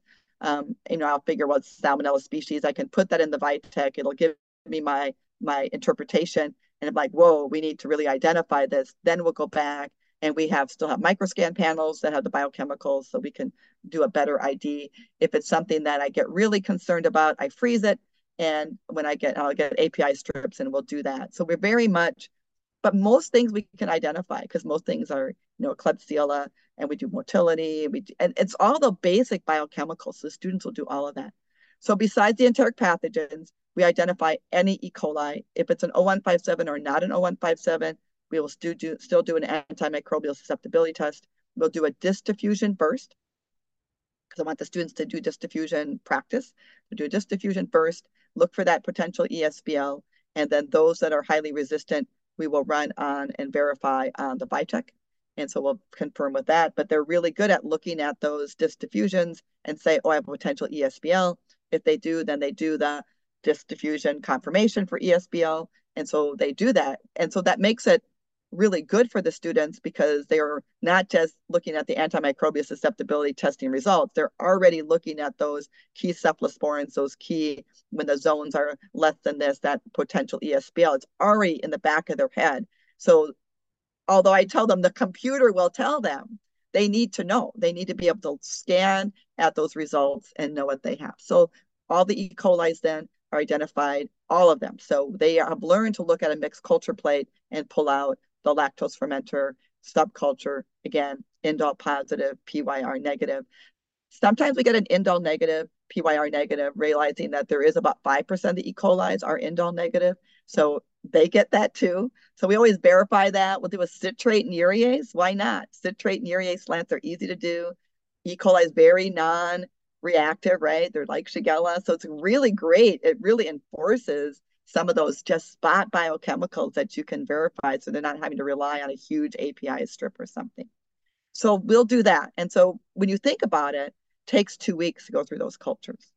I'll figure what Salmonella species. I can put that in the VITEC. It'll give me my interpretation. And I'm like, whoa, we need to really identify this. Then we'll go back and we still have microscan panels that have the biochemicals, so we can do a better ID. If it's something that I get really concerned about, I freeze it. And when I'll get API strips and we'll do that. So we're very much, but most things we can identify, because most things are, Klebsiella, and we do motility, and it's all the basic biochemicals. So the students will do all of that. So besides the enteric pathogens, we identify any E. coli. If it's an O157 or not an O157, we will still do an antimicrobial susceptibility test. We'll do a disk diffusion first, because I want the students to do disk diffusion practice. We'll do a disk diffusion first, look for that potential ESBL, and then those that are highly resistant, we will run on and verify on the VITEC. And so we'll confirm with that. But they're really good at looking at those disk diffusions and say, oh, I have a potential ESBL. If they do, then they do the disk diffusion confirmation for ESBL. And so they do that. And so that makes it really good for the students, because they are not just looking at the antimicrobial susceptibility testing results. They're already looking at those key cephalosporins, those key, when the zones are less than this, that potential ESBL. It's already in the back of their head. So although I tell them the computer will tell them, they need to know. They need to be able to scan at those results and know what they have. So all the E. coli's then are identified, all of them. So they have learned to look at a mixed culture plate and pull out the lactose fermenter subculture, again, indole positive, PYR negative. Sometimes we get an indole negative, PYR negative, realizing that there is about 5% of the E. coli's are indole negative. So they get that too. So we always verify that. We'll do a citrate and urease. Why not? Citrate and urease slants are easy to do. E. coli is very non-reactive, right? They're like Shigella. So it's really great. It really enforces some of those just spot biochemicals that you can verify, so they're not having to rely on a huge API strip or something. So we'll do that. And so when you think about it, it takes 2 weeks to go through those cultures.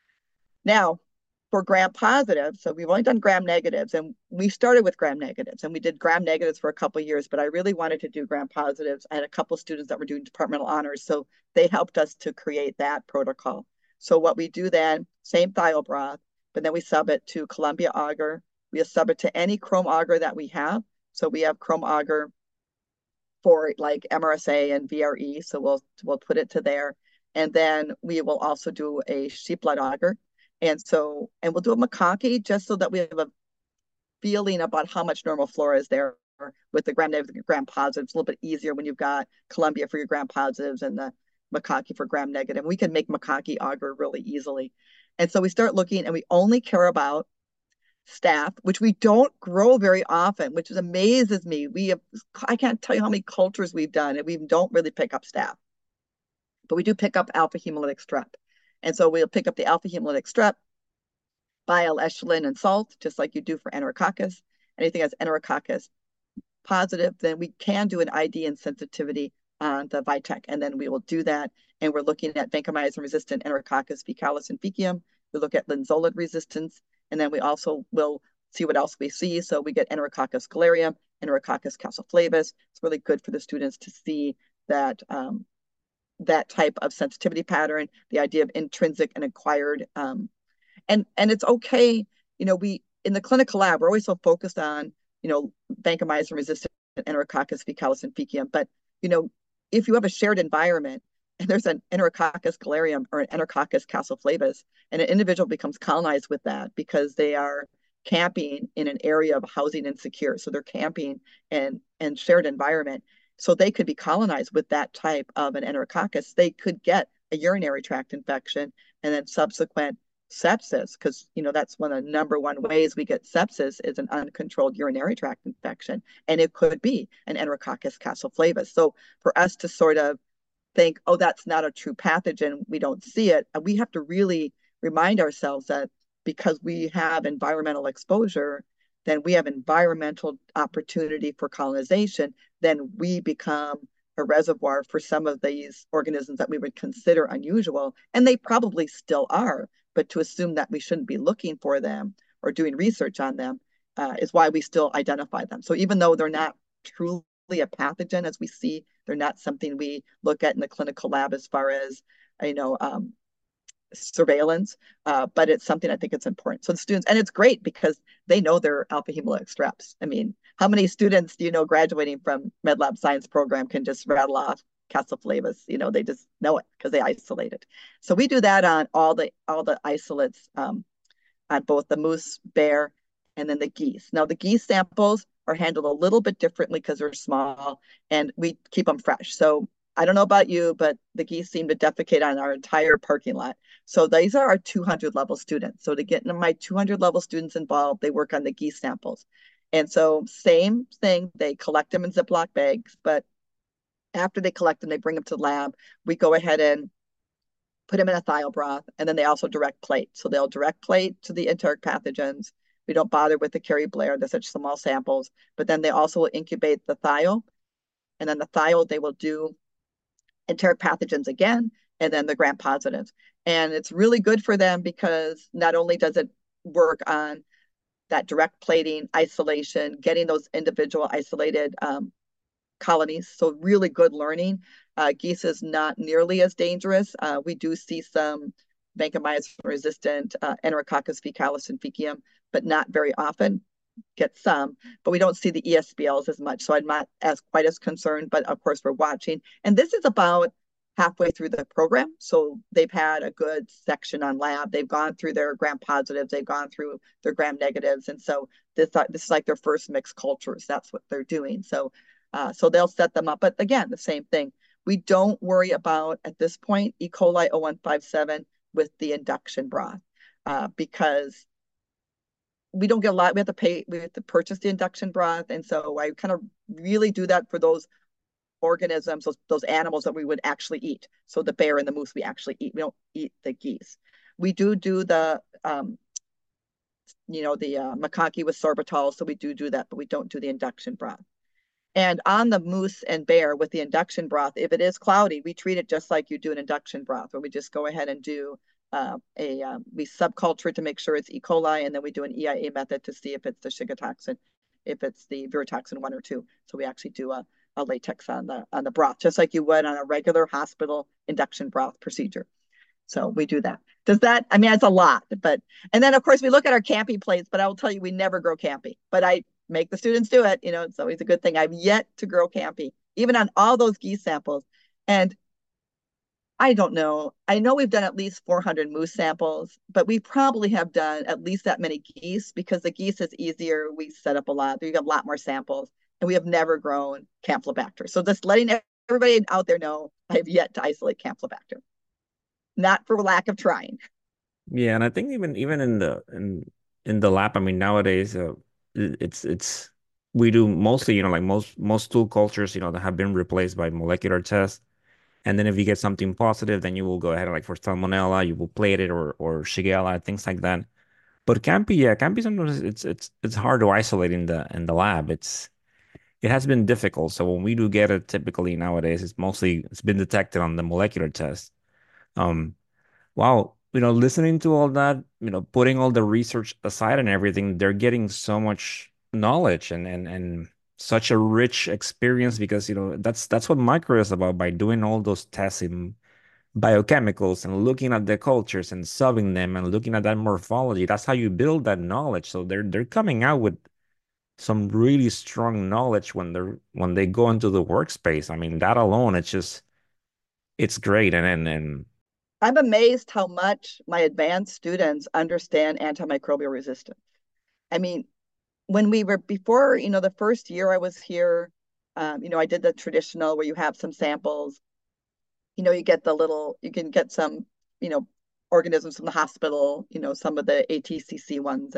Now, for gram positives, so we've only done gram negatives, and we started with gram negatives, and we did gram negatives for a couple of years, but I really wanted to do gram positives. I had a couple of students that were doing departmental honors, so they helped us to create that protocol. So what we do then, same thiol broth, but then we sub it to Columbia agar. We sub it to any chrome agar that we have. So we have chrome agar for like MRSA and VRE, so we'll put it to there. And then we will also do a sheep blood agar. And we'll do a macaque, just so that we have a feeling about how much normal flora is there with the gram negative, gram positives. It's a little bit easier when you've got Columbia for your gram positives and the macaque for gram negative. We can make macaque agar really easily. And so we start looking, and we only care about staph, which we don't grow very often, which amazes me. I can't tell you how many cultures we've done, and we don't really pick up staph. But we do pick up alpha hemolytic strep. And so we'll pick up the alpha hemolytic strep, bile, echelon, and salt, just like you do for Enterococcus. Anything that's Enterococcus positive, then we can do an ID and sensitivity on the VITEC, and then we will do that. And we're looking at vancomycin-resistant Enterococcus faecalis and faecium. We look at linezolid resistance, and then we also will see what else we see. So we get Enterococcus scalarium, Enterococcus calciflavus. It's really good for the students to see that that type of sensitivity pattern, the idea of intrinsic and acquired. And it's okay, we in the clinical lab, we're always so focused on, vancomycin-resistant Enterococcus faecalis and faecium. But, if you have a shared environment and there's an Enterococcus scalarium or an Enterococcus calciflavus, and an individual becomes colonized with that because they are camping in an area of housing insecure. So they're camping and shared environment. So they could be colonized with that type of an Enterococcus. They could get a urinary tract infection and then subsequent sepsis, because that's one of the number one ways we get sepsis is an uncontrolled urinary tract infection, and it could be an Enterococcus calciflavus. So for us to sort of think, oh, that's not a true pathogen, we don't see it, we have to really remind ourselves that because we have environmental exposure, then we have environmental opportunity for colonization, then we become a reservoir for some of these organisms that we would consider unusual, and they probably still are, but to assume that we shouldn't be looking for them or doing research on them is why we still identify them. So even though they're not truly a pathogen, as we see, they're not something we look at in the clinical lab as far as, surveillance, but it's something I think it's important. So the students, and it's great because they know their alpha hemolytic streps. I mean, how many students do you know graduating from MedLab science program can just rattle off Cassiflavus? They just know it because they isolate it. So we do that on all the isolates on both the moose, bear, and then the geese. Now the geese samples are handled a little bit differently because they're small and we keep them fresh. So I don't know about you, but the geese seem to defecate on our entire parking lot. So these are our 200 level students. So to get my 200 level students involved, they work on the geese samples. And so same thing, they collect them in Ziploc bags, but after they collect them, they bring them to the lab. We go ahead and put them in a thio broth, and then they also direct plate. So they'll direct plate to the enteric pathogens. We don't bother with the Kerry Blair, they're such small samples, but then they also will incubate the thio, and then the thio, they will do enteric pathogens again, and then the gram positives. And it's really good for them because not only does it work on that direct plating, isolation, getting those individual isolated colonies, so really good learning. Geese is not nearly as dangerous. We do see some vancomycin-resistant Enterococcus faecalis and faecium, but not very often. Get some, but we don't see the ESBLs as much. So I'm not quite as concerned, but of course we're watching. And this is about halfway through the program. So they've had a good section on lab. They've gone through their gram positives, they've gone through their gram negatives. And so this is like their first mixed cultures. That's what they're doing. So they'll set them up. But again, the same thing. We don't worry about, at this point, E. coli 0157 with the induction broth because we don't get a lot. We have to purchase the induction broth. And so I kind of really do that for those organisms, those animals that we would actually eat. So the bear and the moose we actually eat. We don't eat the geese. We do the, the macaque with sorbitol. So we do that, but we don't do the induction broth. And on the moose and bear with the induction broth, if it is cloudy, we treat it just like you do an induction broth, where we just go ahead and do we subculture to make sure it's E. coli, and then we do an EIA method to see if it's the Shiga toxin, if it's the virotoxin 1 or 2. So we actually do a latex on the broth, just like you would on a regular hospital induction broth procedure. So we do that. Does that, I mean, it's a lot, and then of course we look at our Campy plates, but I will tell you, we never grow Campy, but I make the students do it. It's always a good thing. I've yet to grow Campy, even on all those geese samples. And I don't know. I know we've done at least 400 moose samples, but we probably have done at least that many geese because the geese is easier. We set up a lot. We have a lot more samples, and we have never grown Campylobacter. So just letting everybody out there know, I have yet to isolate Campylobacter. Not for lack of trying.
Yeah, and I think even in the lab, I mean, nowadays, it's we do mostly, like most stool cultures, that have been replaced by molecular tests. And then if you get something positive, then you will go ahead and, like, for Salmonella, you will plate it, or Shigella, things like that. But Campy sometimes it's hard to isolate in the lab. It has been difficult. So when we do get it, typically nowadays, it's been detected on the molecular test. Um, wow, listening to all that, putting all the research aside and everything, they're getting so much knowledge and such a rich experience because, that's what micro is about. By doing all those tests in biochemicals and looking at the cultures and subbing them and looking at that morphology, that's how you build that knowledge. So they're coming out with some really strong knowledge when they go into the workspace. I mean, that alone, it's great. And
I'm amazed how much my advanced students understand antimicrobial resistance. I mean, when we were before, the first year I was here, I did the traditional where you have some samples, you can get some, organisms from the hospital, some of the ATCC ones,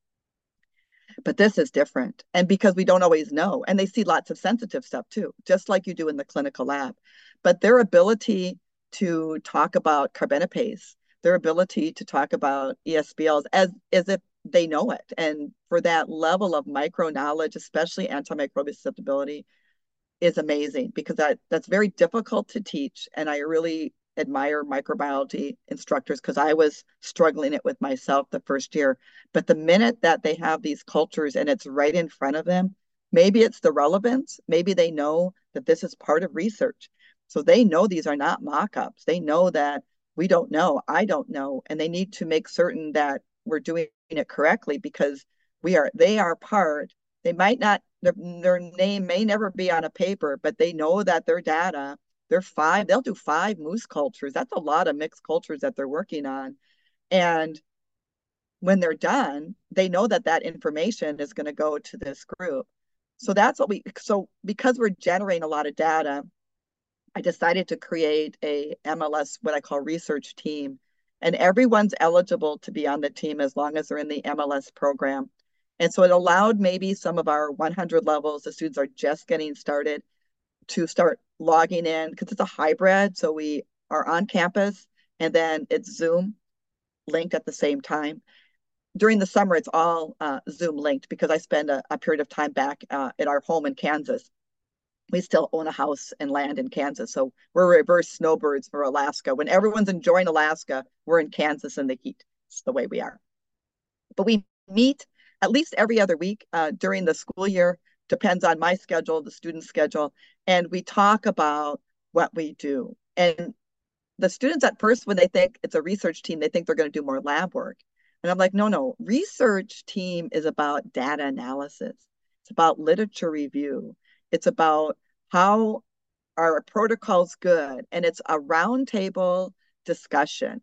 but this is different. And because we don't always know, and they see lots of sensitive stuff too, just like you do in the clinical lab, but their ability to talk about carbenipase, their ability to talk about ESBLs as if they know it. And for that level of micro knowledge, especially antimicrobial susceptibility, is amazing because that's very difficult to teach. And I really admire microbiology instructors because I was struggling it with myself the first year. But the minute that they have these cultures and it's right in front of them, maybe it's the relevance, maybe they know that this is part of research. So they know these are not mock-ups. They know that we don't know, I don't know, and they need to make certain that we're doing it correctly because they are part. They might not, their name may never be on a paper, but they know that their data, they'll do 5 moose cultures. That's a lot of mixed cultures that they're working on. And when they're done, they know that that information is going to go to this group. So so because we're generating a lot of data, I decided to create a MLS, what I call research team. And everyone's eligible to be on the team as long as they're in the MLS program. And so it allowed maybe some of our 100 levels, the students are just getting started, to start logging in because it's a hybrid. So we are on campus and then it's Zoom linked at the same time. During the summer, it's all Zoom linked because I spend a period of time back at our home in Kansas. We still own a house and land in Kansas. So we're reverse snowbirds for Alaska. When everyone's enjoying Alaska, we're in Kansas in the heat. It's the way we are. But we meet at least every other week during the school year. Depends on my schedule, the student's schedule. And we talk about what we do. And the students at first, when they think it's a research team, they think they're going to do more lab work. And I'm like, no, research team is about data analysis. It's about literature review. It's about how our protocol's good. And it's a roundtable discussion.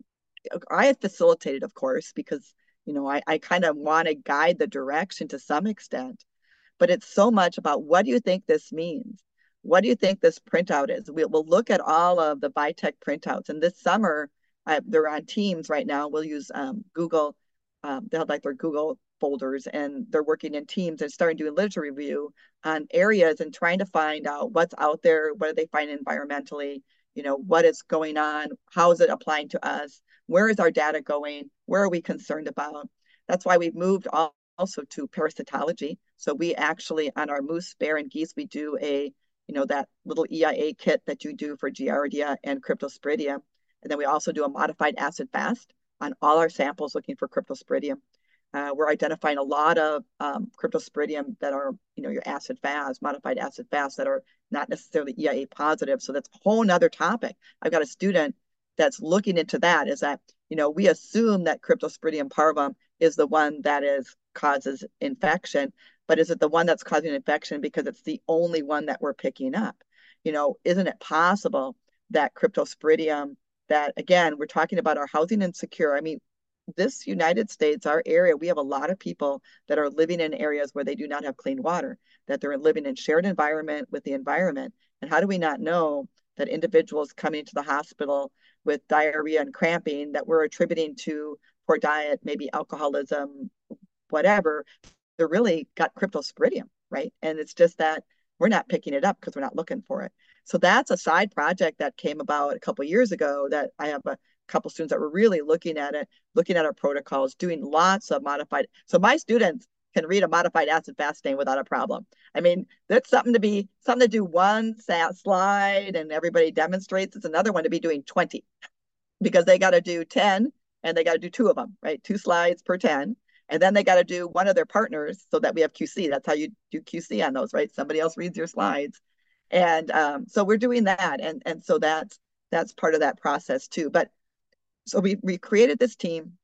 I have facilitated, of course, because, I kind of want to guide the direction to some extent. But it's so much about what do you think this means? What do you think this printout is? We'll look at all of the Vitech printouts. And this summer, they're on Teams right now. We'll use Google. They have like their Google folders and they're working in teams and starting doing literature review on areas and trying to find out what's out there. What do they find environmentally? What is going on? How is it applying to us? Where is our data going? Where are we concerned about? That's why we've moved also to parasitology. So we actually, on our moose, bear, and geese, we do that little EIA kit that you do for Giardia and Cryptosporidium. And then we also do a modified acid fast on all our samples looking for Cryptosporidium. We're identifying a lot of Cryptosporidium that are, your acid fast, modified acid fast that are not necessarily EIA positive. So that's a whole nother topic. I've got a student that's looking into that, is that, we assume that Cryptosporidium parvum is the one that causes infection, but is it the one that's causing infection because it's the only one that we're picking up? Isn't it possible that Cryptosporidium, that again, we're talking about our housing insecure. I mean, this United States, our area, we have a lot of people that are living in areas where they do not have clean water, that they're living in shared environment with the environment. And how do we not know that individuals coming to the hospital with diarrhea and cramping that we're attributing to poor diet, maybe alcoholism, whatever, they're really got Cryptosporidium, right? And it's just that we're not picking it up because we're not looking for it. So that's a side project that came about a couple of years ago that I have a couple students that were really looking at it, looking at our protocols, doing lots of modified. So my students can read a modified acid fast name without a problem. I mean, that's something to do one slide and everybody demonstrates. It's another one to be doing 20 because they got to do 10 and they got to do 2 of them, right? 2 slides per 10. And then they got to do one of their partners so that we have QC. That's how you do QC on those, right? Somebody else reads your slides. And so we're doing that. And so that's part of that process too. But so we created this team.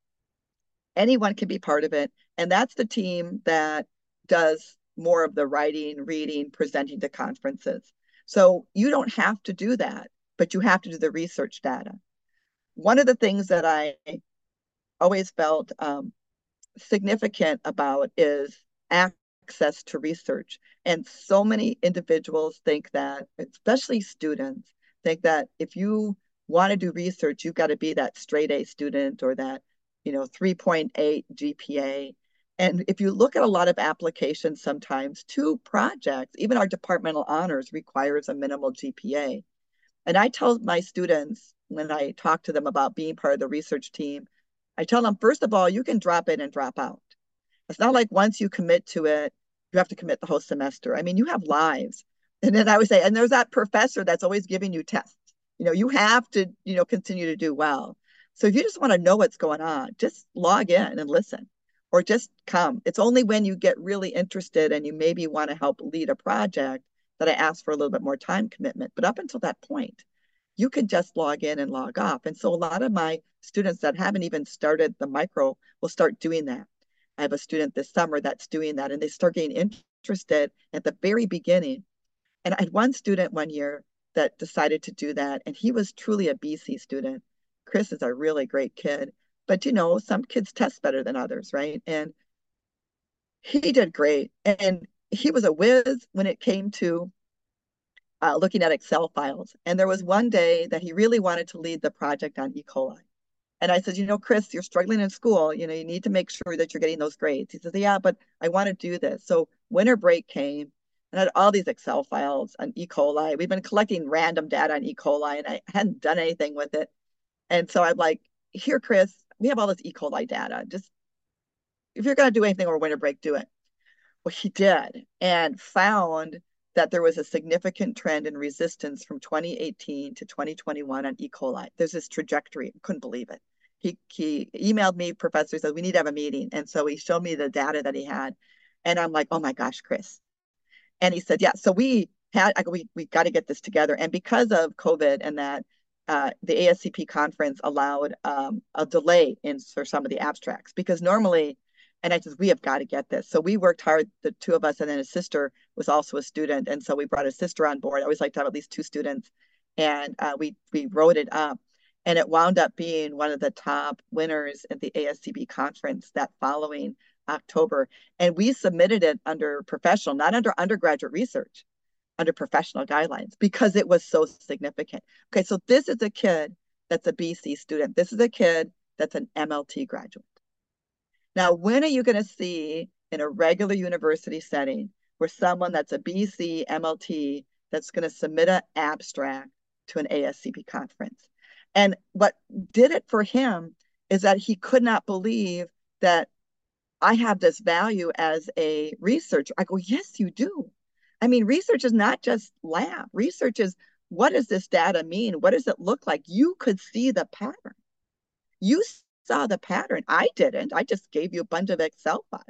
Anyone can be part of it. And that's the team that does more of the writing, reading, presenting to conferences. So you don't have to do that, but you have to do the research data. One of the things that I always felt significant about is access to research. And so many individuals think that, especially students, think that if you want to do research, you've got to be that straight A student or that, 3.8 GPA. And if you look at a lot of applications, sometimes 2 projects, even our departmental honors requires a minimal GPA. And I tell my students when I talk to them about being part of the research team, I tell them, first of all, you can drop in and drop out. It's not like once you commit to it, you have to commit the whole semester. I mean, you have lives. And then I would say, and there's that professor that's always giving you tests. You have to, continue to do well. So if you just want to know what's going on, just log in and listen or just come. It's only when you get really interested and you maybe want to help lead a project that I ask for a little bit more time commitment. But up until that point, you can just log in and log off. And so a lot of my students that haven't even started the micro will start doing that. I have a student this summer that's doing that, and they start getting interested at the very beginning. And I had one student one year that decided to do that, and he was truly a BC student. Chris is a really great kid, but some kids test better than others, right? And he did great. And he was a whiz when it came to looking at Excel files. And there was one day that he really wanted to lead the project on E. coli. And I said, Chris, you're struggling in school. You need to make sure that you're getting those grades. He says, yeah, but I want to do this. So winter break came and I had all these Excel files on E. coli. We've been collecting random data on E. coli and I hadn't done anything with it. And so I'm like, here, Chris, we have all this E. coli data. Just if you're going to do anything over winter break, do it. Well, he did and found that there was a significant trend in resistance from 2018 to 2021 on E. coli. There's this trajectory. I couldn't believe it. He emailed me, professor, said, we need to have a meeting. And so he showed me the data that he had. And I'm like, oh my gosh, Chris. And he said, yeah, so we got to get this together. And because of COVID and that, the ASCP conference allowed a delay for some of the abstracts because normally, and I said, we have got to get this. So we worked hard, the two of us, and then his sister was also a student. And so we brought his sister on board. I always like to have at least two students. And we wrote it up. And it wound up being one of the top winners at the ASCP conference that following October. And we submitted it under professional, not under undergraduate research, under professional guidelines because it was so significant. Okay, so this is a kid that's a BC student. This is a kid that's an MLT graduate. Now, when are you going to see in a regular university setting where someone that's a BC MLT that's going to submit an abstract to an ASCP conference? And what did it for him is that he could not believe that I have this value as a researcher. I go, yes, you do. I mean, research is not just lab. Research is what does this data mean? What does it look like? You could see the pattern. You saw the pattern. I didn't. I just gave you a bunch of Excel files.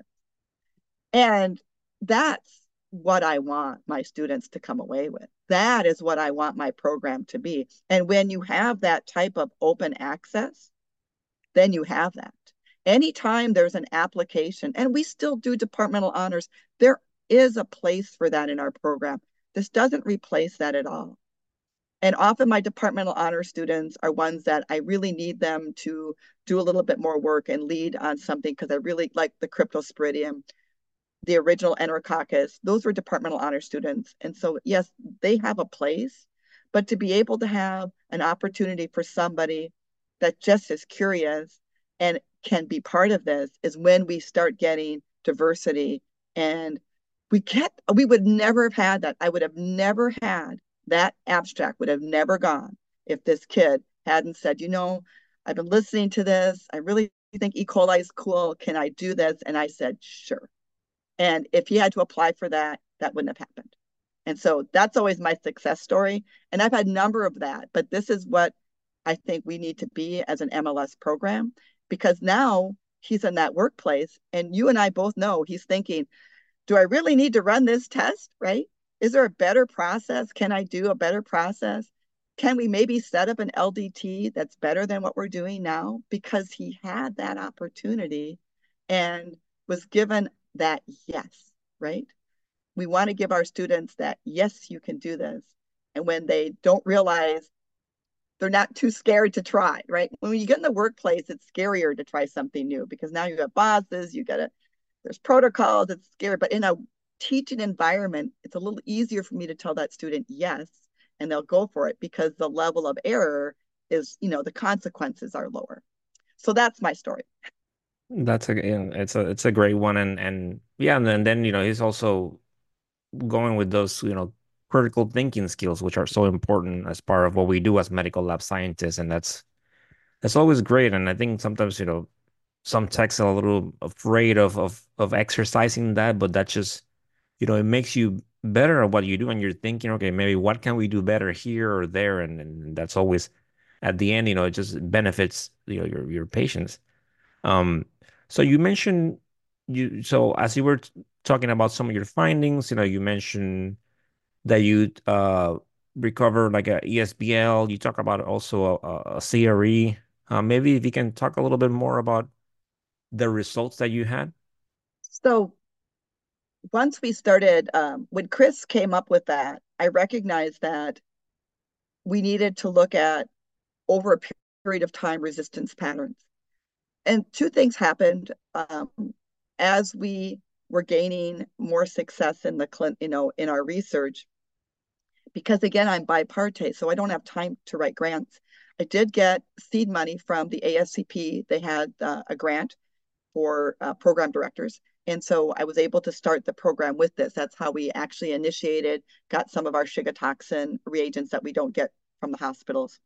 And that's what I want my students to come away with. That is what I want my program to be. And when you have that type of open access, then you have that. Anytime there's an application, and we still do departmental honors, there is a place for that in our program. This doesn't replace that at all. And often my departmental honor students are ones that I really need them to do a little bit more work and lead on something because I really like the Cryptosporidium, the original Enterococcus. Those were departmental honor students. And so, yes, they have a place, but to be able to have an opportunity for somebody that just is curious and can be part of this is when we start getting diversity. And we would never have had that. I would have never had that abstract, would have never gone if this kid hadn't said, I've been listening to this. I really think E. coli is cool. Can I do this? And I said, sure. And if he had to apply for that, that wouldn't have happened. And so that's always my success story. And I've had a number of that, but this is what I think we need to be as an MLS program, because now he's in that workplace and you and I both know he's thinking, do I really need to run this test, right? Is there a better process? Can I do a better process? Can we maybe set up an LDT that's better than what we're doing now? Because he had that opportunity and was given that yes, right? We want to give our students that, yes, you can do this. And when they don't realize, they're not too scared to try, right? When you get in the workplace, it's scarier to try something new because now you have bosses, there's protocols, it's scary. But in a teaching environment, it's a little easier for me to tell that student yes, and they'll go for it because the level of error is, the consequences are lower. So that's my story.
It's a great one, and yeah, and then he's also going with those critical thinking skills, which are so important as part of what we do as medical lab scientists, and that's always great. And I think sometimes some techs are a little afraid of exercising that, but that's just, it makes you better at what you do, and you're thinking, okay, maybe what can we do better here or there, and that's always at the end, it just benefits your patients. Um, so you mentioned so as you were talking about some of your findings, you mentioned that you recover like a ESBL. You talk about also a CRE. Maybe if you can talk a little bit more about the results that you had.
So once we started, when Chris came up with that, I recognized that we needed to look at over a period of time resistance patterns. And two things happened as we were gaining more success in in our research. Because again, I'm bipartite, so I don't have time to write grants. I did get seed money from the ASCP. They had a grant for program directors. And so I was able to start the program with this. That's how we actually initiated, got some of our Shiga toxin reagents that we don't get from the hospitals.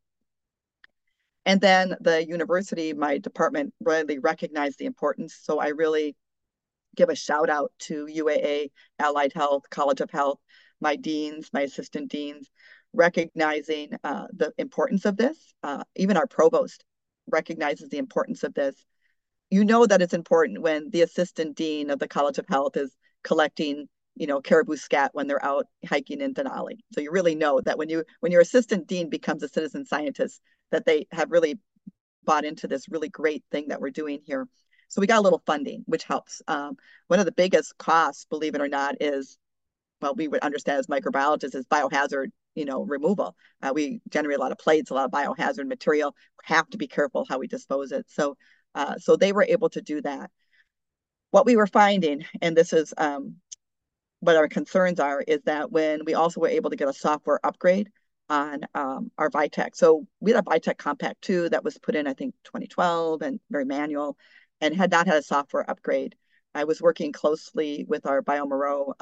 And then the university, my department, really recognized the importance. So I really give a shout out to UAA, Allied Health, College of Health, my deans, my assistant deans, recognizing the importance of this. Even our provost recognizes the importance of this. You know that it's important when the assistant dean of the College of Health is collecting, caribou scat when they're out hiking in Denali. So you really know that when your assistant dean becomes a citizen scientist, that they have really bought into this really great thing that we're doing here. So we got a little funding, which helps. One of the biggest costs, believe it or not, is, well, we would understand as microbiologists, is biohazard, removal. We generate a lot of plates, a lot of biohazard material. We have to be careful how we dispose it. So they were able to do that. What we were finding, and this is what our concerns are, is that when we also were able to get a software upgrade on our Vitek. So we had a Vitek Compact 2 that was put in, I think, 2012 and very manual and had not had a software upgrade. I was working closely with our BioMoreau,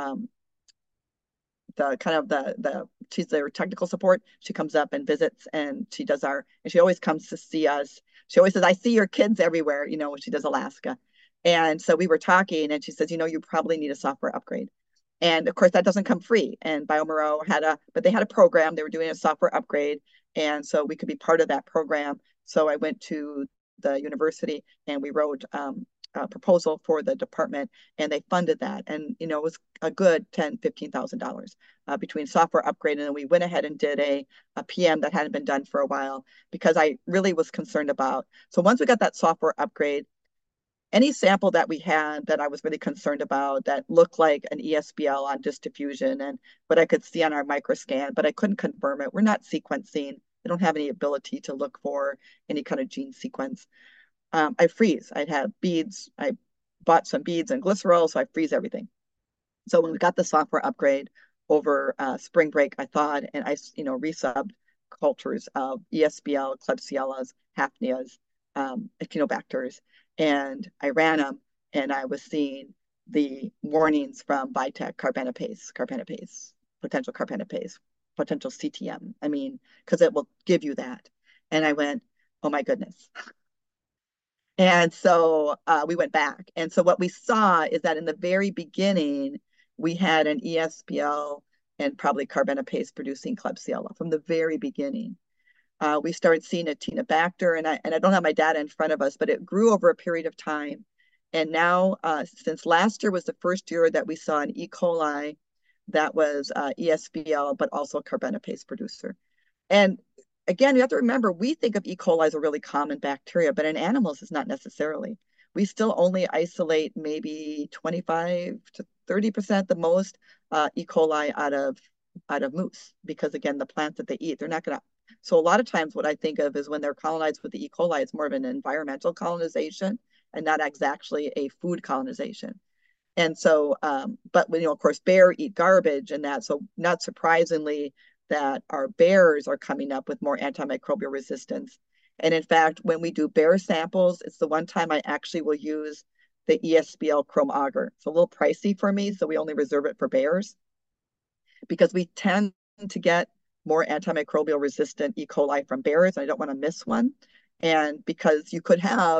she's their technical support. She comes up and visits and she always comes to see us. She always says, I see your kids everywhere, when she does Alaska. And so we were talking and she says, you probably need a software upgrade. And of course, that doesn't come free. And BioMoreau but they had a program. They were doing a software upgrade. And so we could be part of that program. So I went to the university and we wrote a proposal for the department and they funded that. And, it was a good $10,000, $15,000 between software upgrade. And then we went ahead and did a PM that hadn't been done for a while because I really was concerned about. So once we got that software upgrade, any sample that we had that I was really concerned about that looked like an ESBL on disk diffusion and what I could see on our microscan, but I couldn't confirm it. We're not sequencing. I don't have any ability to look for any kind of gene sequence. I freeze. I'd have beads. I bought some beads and glycerol, so I freeze everything. So when we got the software upgrade over spring break, I thought, and I, resubbed cultures of ESBL, Klebsiellas, Hafnias, Echinobacters, and I ran them and I was seeing the warnings from Vitek, carbenipase, potential carbenipase, potential CTM. I mean, because it will give you that. And I went, oh my goodness. And so we went back. And so what we saw is that in the very beginning, we had an ESBL and probably carbenipase producing Klebsiella from the very beginning. We started seeing Acinetobacter, and I don't have my data in front of us, but it grew over a period of time. And now, since last year was the first year that we saw an E. coli that was ESBL, but also a carbenipase producer. And again, you have to remember, we think of E. coli as a really common bacteria, but in animals, it's not necessarily. We still only isolate maybe 25 to 30% the most E. coli out of moose, because again, the plants that they eat, they're not going to. So a lot of times what I think of is when they're colonized with the E. coli, it's more of an environmental colonization and not exactly a food colonization. And so, but of course, bear eat garbage and that. So not surprisingly, that our bears are coming up with more antimicrobial resistance. And in fact, when we do bear samples, it's the one time I actually will use the ESBL chrome agar. It's a little pricey for me, so we only reserve it for bears because we tend to get more antimicrobial resistant E. coli from bears. I don't want to miss one. And because you could have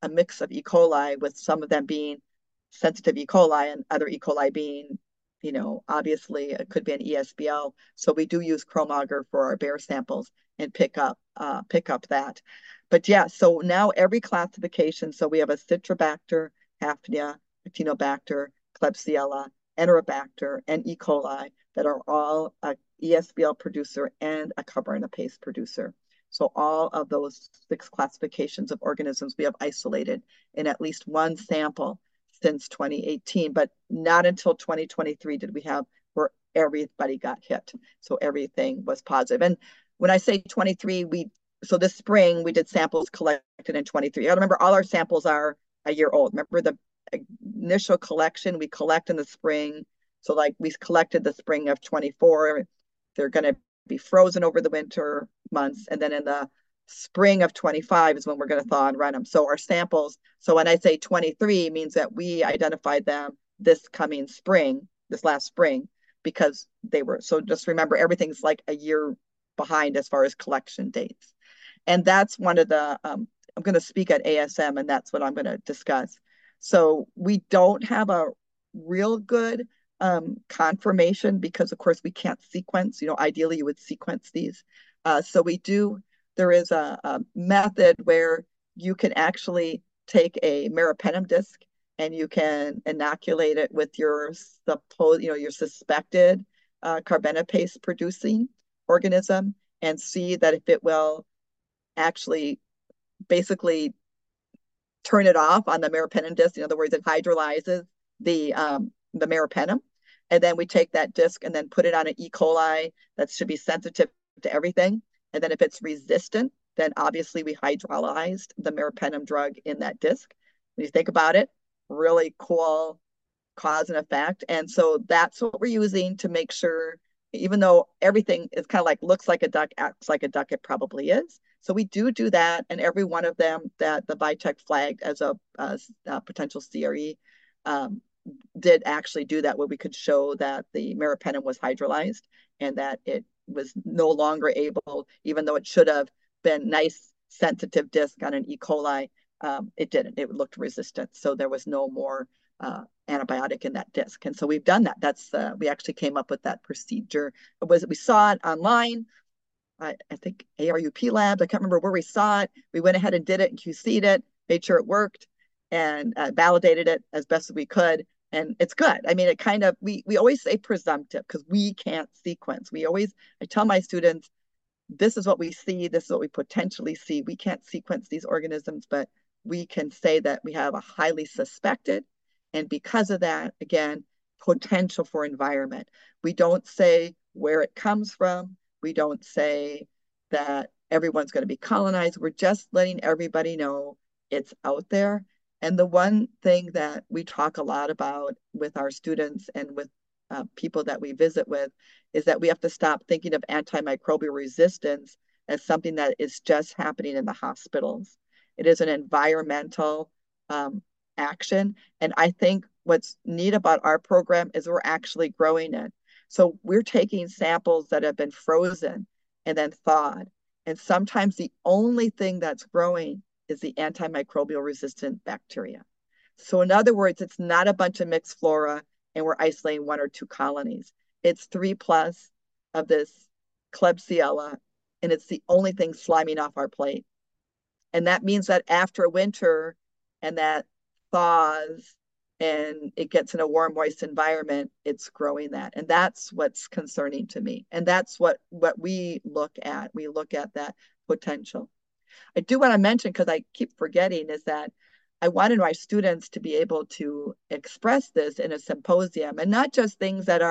a mix of E. coli, with some of them being sensitive E. coli and other E. coli being, obviously it could be an ESBL. So we do use chrome agar for our Bayer samples and pick up that. But yeah, so now every classification, so we have a Citrobacter, Hafnia, Actinobacter, Klebsiella, Enterobacter, and E. coli that are all a ESBL producer and a carbamazepine producer. So all of those 6 classifications of organisms we have isolated in at least one sample since 2018, but not until 2023 did we have where everybody got hit. So everything was positive. And when I say 23, so this spring we did samples collected in 23. I remember all our samples are a year old. Remember the initial collection we collect in the spring. So like we collected the spring of 24. They're going to be frozen over the winter months. And then in the spring of 25 is when we're going to thaw and run them. So our samples, so when I say 23 means that we identified them this coming spring, this last spring, because they were, so just remember everything's like a year behind as far as collection dates. And that's one of the, I'm going to speak at ASM and that's what I'm going to discuss. So we don't have a real good confirmation because of course we can't sequence, ideally you would sequence these. So there is a method where you can actually take a meropenem disc and you can inoculate it with your suspected carbapenem producing organism and see that if it will actually basically turn it off on the meropenem disc. In other words, it hydrolyzes the meropenem. And then we take that disc and then put it on an E. coli that should be sensitive to everything. And then if it's resistant, then obviously we hydrolyzed the meropenem drug in that disc. When you think about it, really cool cause and effect. And so that's what we're using to make sure, even though everything is kind of like looks like a duck, acts like a duck, it probably is. So we do that, and every one of them that the VITEC flagged as a potential CRE did actually do that, where we could show that the meropenem was hydrolyzed and that it was no longer able, even though it should have been nice sensitive disc on an E. coli, it didn't. It looked resistant, so there was no more antibiotic in that disc. And so we've done that. That's we actually came up with that procedure. We saw it online. I think ARUP Labs. I can't remember where we saw it. We went ahead and did it and QC'd it, made sure it worked, and validated it as best as we could. And it's good. I mean, it kind of, we always say presumptive because we can't sequence. I tell my students, this is what we see. This is what we potentially see. We can't sequence these organisms, but we can say that we have a highly suspected. And because of that, again, potential for environment. We don't say where it comes from. We don't say that everyone's going to be colonized. We're just letting everybody know it's out there. And the one thing that we talk a lot about with our students and with people that we visit with is that we have to stop thinking of antimicrobial resistance as something that is just happening in the hospitals. It is an environmental action. And I think what's neat about our program is we're actually growing it. So we're taking samples that have been frozen and then thawed. And sometimes the only thing that's growing is the antimicrobial resistant bacteria. So in other words, it's not a bunch of mixed flora and we're isolating 1 or 2 colonies. It's 3+ of this Klebsiella, and it's the only thing sliming off our plate. And that means that after winter and that thaws and it gets in a warm, moist environment, it's growing that. And that's what's concerning to me. And that's what we look at. We look at that potential. I do want to mention, because I keep forgetting, is that I wanted my students to be able to express this in a symposium, and not just things that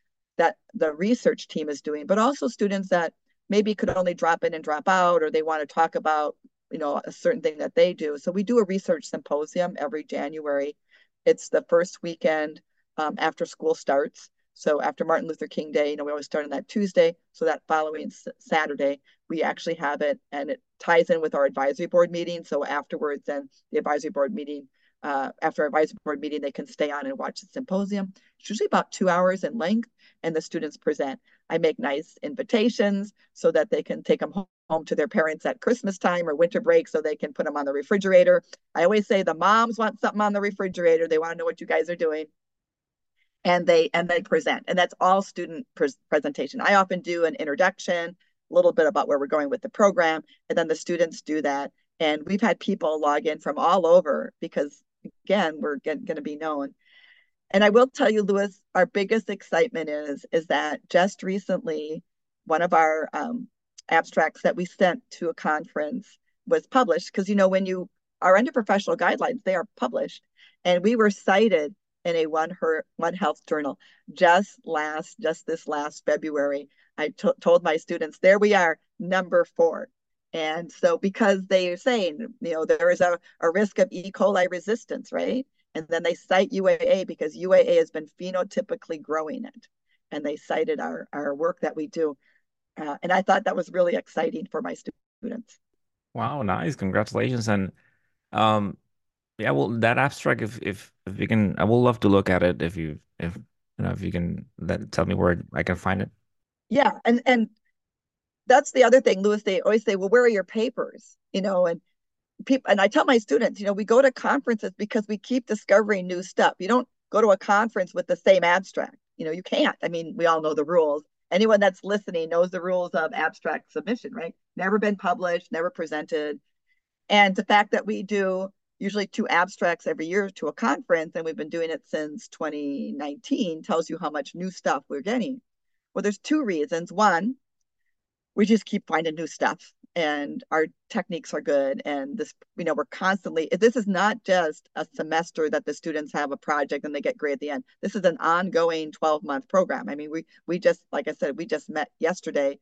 the research team is doing, but also students that maybe could only drop in and drop out, or they want to talk about, a certain thing that they do. So we do a research symposium every January. It's the first weekend after school starts. So after Martin Luther King Day, we always start on that Tuesday. So that following Saturday, we actually have it, and it ties in with our advisory board meeting. So afterwards, then the advisory board meeting, after our advisory board meeting, they can stay on and watch the symposium. It's usually about 2 hours in length, and the students present. I make nice invitations so that they can take them home to their parents at Christmas time or winter break so they can put them on the refrigerator. I always say the moms want something on the refrigerator. They want to know what you guys are doing. And they present. And that's all student presentation. I often do an introduction, a little bit about where we're going with the program, and then the students do that. And we've had people log in from all over because, again, we're going to be known. And I will tell you, Louis, our biggest excitement is that just recently, one of our abstracts that we sent to a conference was published. Because, you know, when you are under professional guidelines, they are published. And we were cited in a One Health journal just this last February. I told my students, there we are, number 4. And so because they are saying, you know, there is a risk of E. coli resistance, right? And then they cite UAA because UAA has been phenotypically growing it. And they cited our work that we do. And I thought that was really exciting for my students.
Wow, nice. Congratulations. And yeah, well, that abstract, if you can, I would love to look at it if you know if you can tell me where I can find it.
Yeah, and that's the other thing, Louis. They always say, well, where are your papers? You know, and people, and I tell my students, you know, we go to conferences because we keep discovering new stuff. You don't go to a conference with the same abstract. You know, you can't. I mean, we all know the rules. Anyone that's listening knows the rules of abstract submission, right? Never been published, never presented. And the fact that we do usually 2 abstracts every year to a conference, and we've been doing it since 2019, tells you how much new stuff we're getting. Well, there's 2 reasons. One, we just keep finding new stuff and our techniques are good. And this, you know, we're constantly, this is not just a semester that the students have a project and they get great at the end. This is an ongoing 12-month program. I mean, we just, like I said, we just met yesterday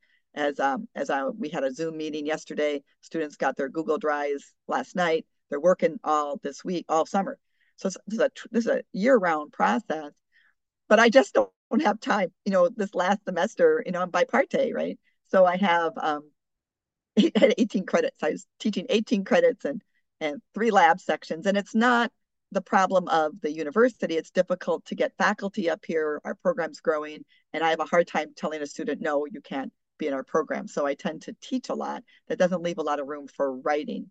we had a Zoom meeting yesterday. Students got their Google Drives last night. They're working all this week, all summer. So this is a year-round process, but I just don't have time. You know, this last semester, you know, I'm bipartite, right? So I have 18 credits. I was teaching 18 credits and 3 lab sections. And it's not the problem of the university. It's difficult to get faculty up here. Our program's growing. And I have a hard time telling a student, no, you can't be in our program. So I tend to teach a lot. That doesn't leave a lot of room for writing.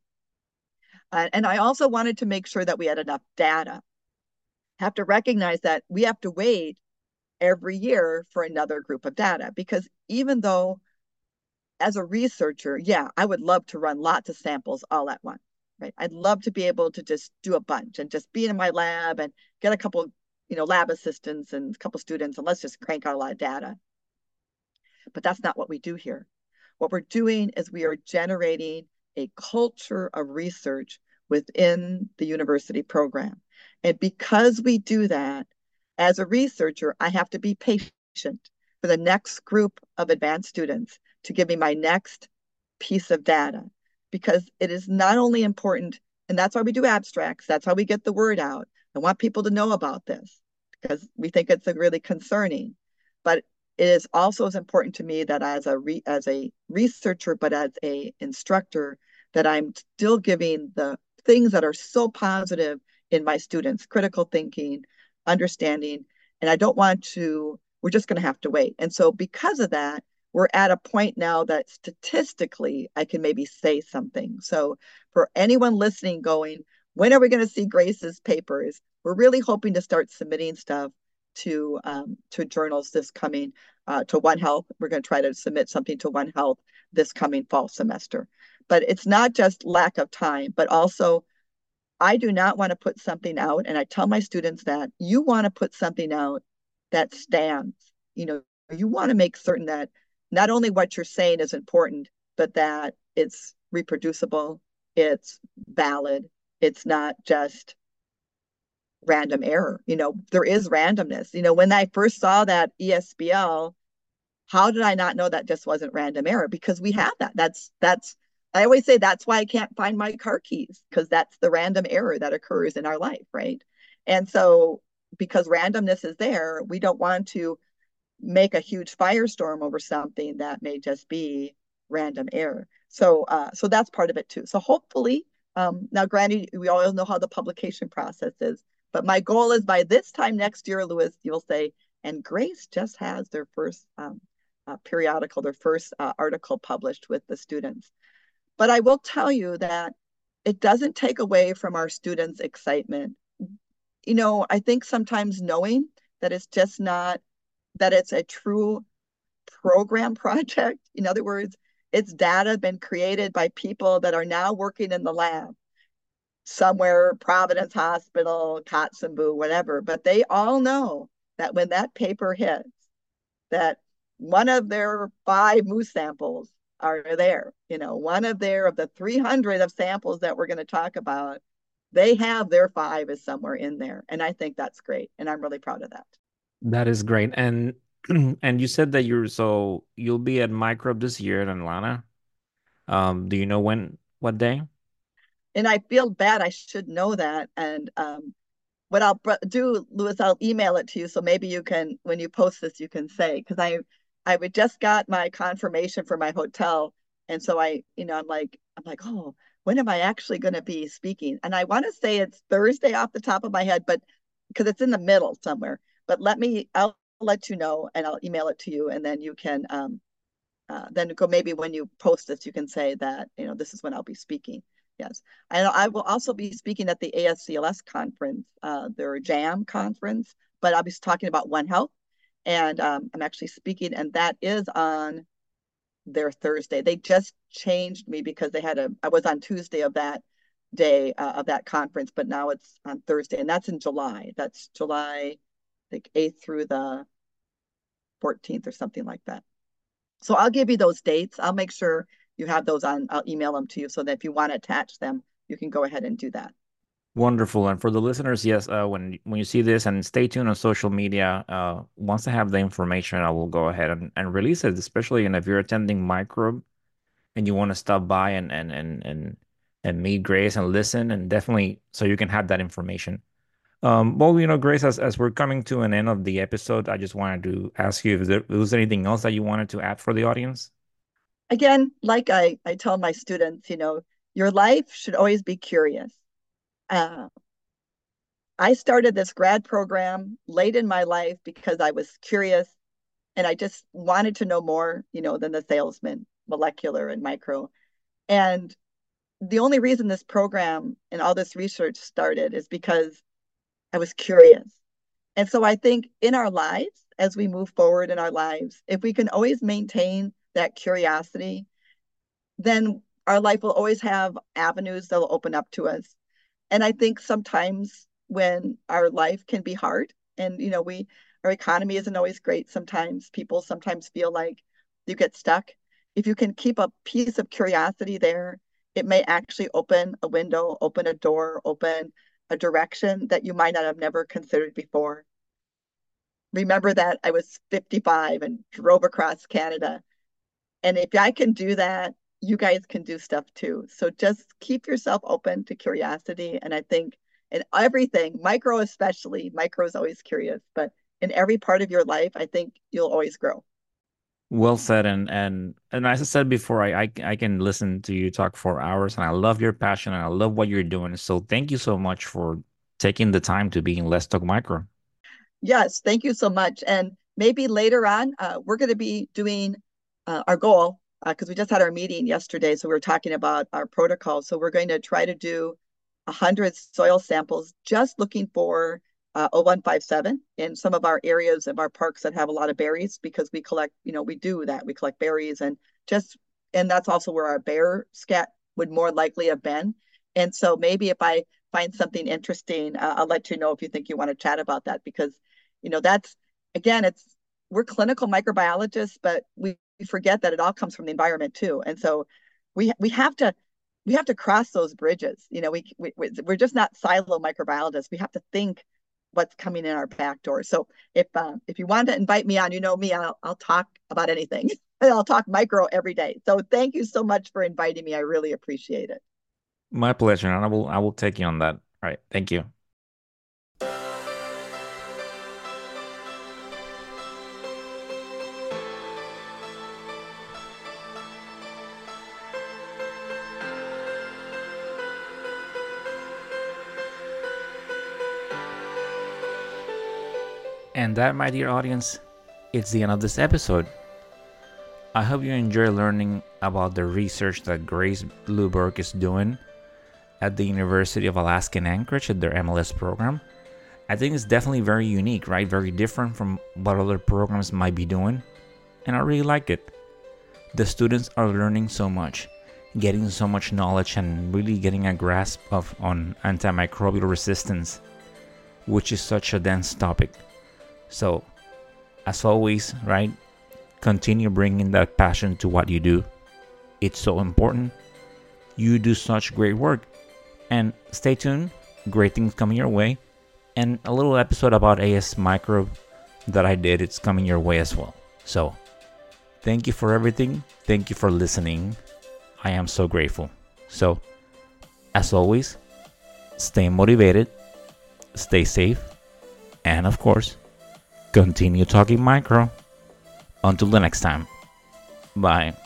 And I also wanted to make sure that we had enough data. Have to recognize that we have to wait every year for another group of data, because even though as a researcher, yeah, I would love to run lots of samples all at once, right? I'd love to be able to just do a bunch and just be in my lab and get a couple, you know, lab assistants and a couple students, and let's just crank out a lot of data. But that's not what we do here. What we're doing is we are generating a culture of research within the university program. And because we do that, as a researcher, I have to be patient for the next group of advanced students to give me my next piece of data, because it is not only important, and that's why we do abstracts, that's how we get the word out. I want people to know about this because we think it's really concerning. But it is also as important to me that as a researcher, but as a instructor, that I'm still giving the things that are so positive in my students: critical thinking, understanding. And I don't want to, we're just going to have to wait. And so because of that, we're at a point now that statistically I can maybe say something. So for anyone listening going, when are we going to see Grace's papers? We're really hoping to start submitting stuff to journals this coming, to One Health. We're going to try to submit something to One Health this coming fall semester. But it's not just lack of time, but also I do not want to put something out. And I tell my students that you want to put something out that stands. You know, you want to make certain that not only what you're saying is important, but that it's reproducible, it's valid, it's not just random error. You know, there is randomness. You know, when I first saw that ESBL, how did I not know that just wasn't random error? Because we have that. That's I always say that's why I can't find my car keys, because that's the random error that occurs in our life, right? And so because randomness is there, we don't want to make a huge firestorm over something that may just be random error. So so that's part of it too. So hopefully, now granted, we all know how the publication process is, but my goal is by this time next year, Louis, you'll say, and Grace just has their first periodical, their first article published with the students. But I will tell you that it doesn't take away from our students' excitement. I think sometimes knowing that it's just not, that it's a true program project. In other words, it's data been created by people that are now working in the lab somewhere, Providence Hospital, Kotzebue, whatever. But they all know that when that paper hits, that one of their 5 moose samples are there. One of the 300 of samples that we're going to talk about, they have their 5 is somewhere in there. And I think that's great. And I'm really proud of that.
That is great. And and you said that you'll be at Microbe this year in Atlanta. Do you know what day?
And I feel bad. I should know that. And what I'll do, Louis, I'll email it to you. So maybe you can, when you post this, you can say, because I would just got my confirmation for my hotel. And so I'm like, oh, when am I actually going to be speaking? And I want to say it's Thursday off the top of my head, but because it's in the middle somewhere. But I'll let you know, and I'll email it to you, and then you can then go, maybe when you post this, you can say that, this is when I'll be speaking. Yes. And I will also be speaking at the ASCLS conference, their JAM conference, but I'll be talking about One Health. And I'm actually speaking, and that is on their Thursday. They just changed me because I was on Tuesday of that day of that conference, but now it's on Thursday, and that's in July. That's July, I think, 8th through the 14th or something like that. So I'll give you those dates. I'll make sure you have those on. I'll email them to you so that if you want to attach them, you can go ahead and do that.
Wonderful. And for the listeners, yes, when you see this, and stay tuned on social media. Once I have the information, I will go ahead and release it. Especially, and if you're attending Microbe and you want to stop by and meet Grace and listen, and definitely so you can have that information. Well, Grace, as we're coming to an end of the episode, I just wanted to ask you if there was anything else that you wanted to add for the audience.
Again, like I tell my students, your life should always be curious. I started this grad program late in my life because I was curious and I just wanted to know more, than the salesman, molecular and micro. And the only reason this program and all this research started is because I was curious. And so I think in our lives, as we move forward in our lives, if we can always maintain that curiosity, then our life will always have avenues that will open up to us. And I think sometimes when our life can be hard and, our economy isn't always great sometimes, people sometimes feel like you get stuck. If you can keep a piece of curiosity there, it may actually open a window, open a door, open a direction that you might not have never considered before. Remember that I was 55 and drove across Canada. And if I can do that, you guys can do stuff too. So just keep yourself open to curiosity. And I think in everything, micro especially, micro is always curious, but in every part of your life, I think you'll always grow.
Well said, and as I said before, I can listen to you talk for hours, and I love your passion, and I love what you're doing. So thank you so much for taking the time to be in Let's Talk Micro.
Yes, thank you so much. And maybe later on, we're going to be doing our goal because we just had our meeting yesterday. So we were talking about our protocol. So we're going to try to do 100 soil samples, just looking for 0157 in some of our areas of our parks that have a lot of berries, because we collect, we do that. We collect berries and that's also where our bear scat would more likely have been. And so maybe if I find something interesting, I'll let you know if you think you want to chat about that, because, that's, again, we're clinical microbiologists, but we forget that it all comes from the environment too. And so we have to cross those bridges. We're just not silo microbiologists. We have to think what's coming in our back door. So if you want to invite me on, me, I'll talk about anything. I'll talk micro every day. So thank you so much for inviting me. I really appreciate it.
My pleasure, and I will take you on that. All right, thank you. And that, my dear audience, it's the end of this episode. I hope you enjoy learning about the research that Grace Blueberg is doing at the University of Alaska in Anchorage at their MLS program. I think it's definitely very unique, right? Very different from what other programs might be doing. And I really like it. The students are learning so much, getting so much knowledge, and really getting a grasp on antimicrobial resistance, which is such a dense topic. So, as always, right? Continue bringing that passion to what you do. It's so important. You do such great work. And stay tuned. Great things coming your way. And a little episode about AS Microbe that I did, it's coming your way as well. So, thank you for everything. Thank you for listening. I am so grateful. So, as always, stay motivated, stay safe, and of course, continue talking micro. Until the next time. Bye.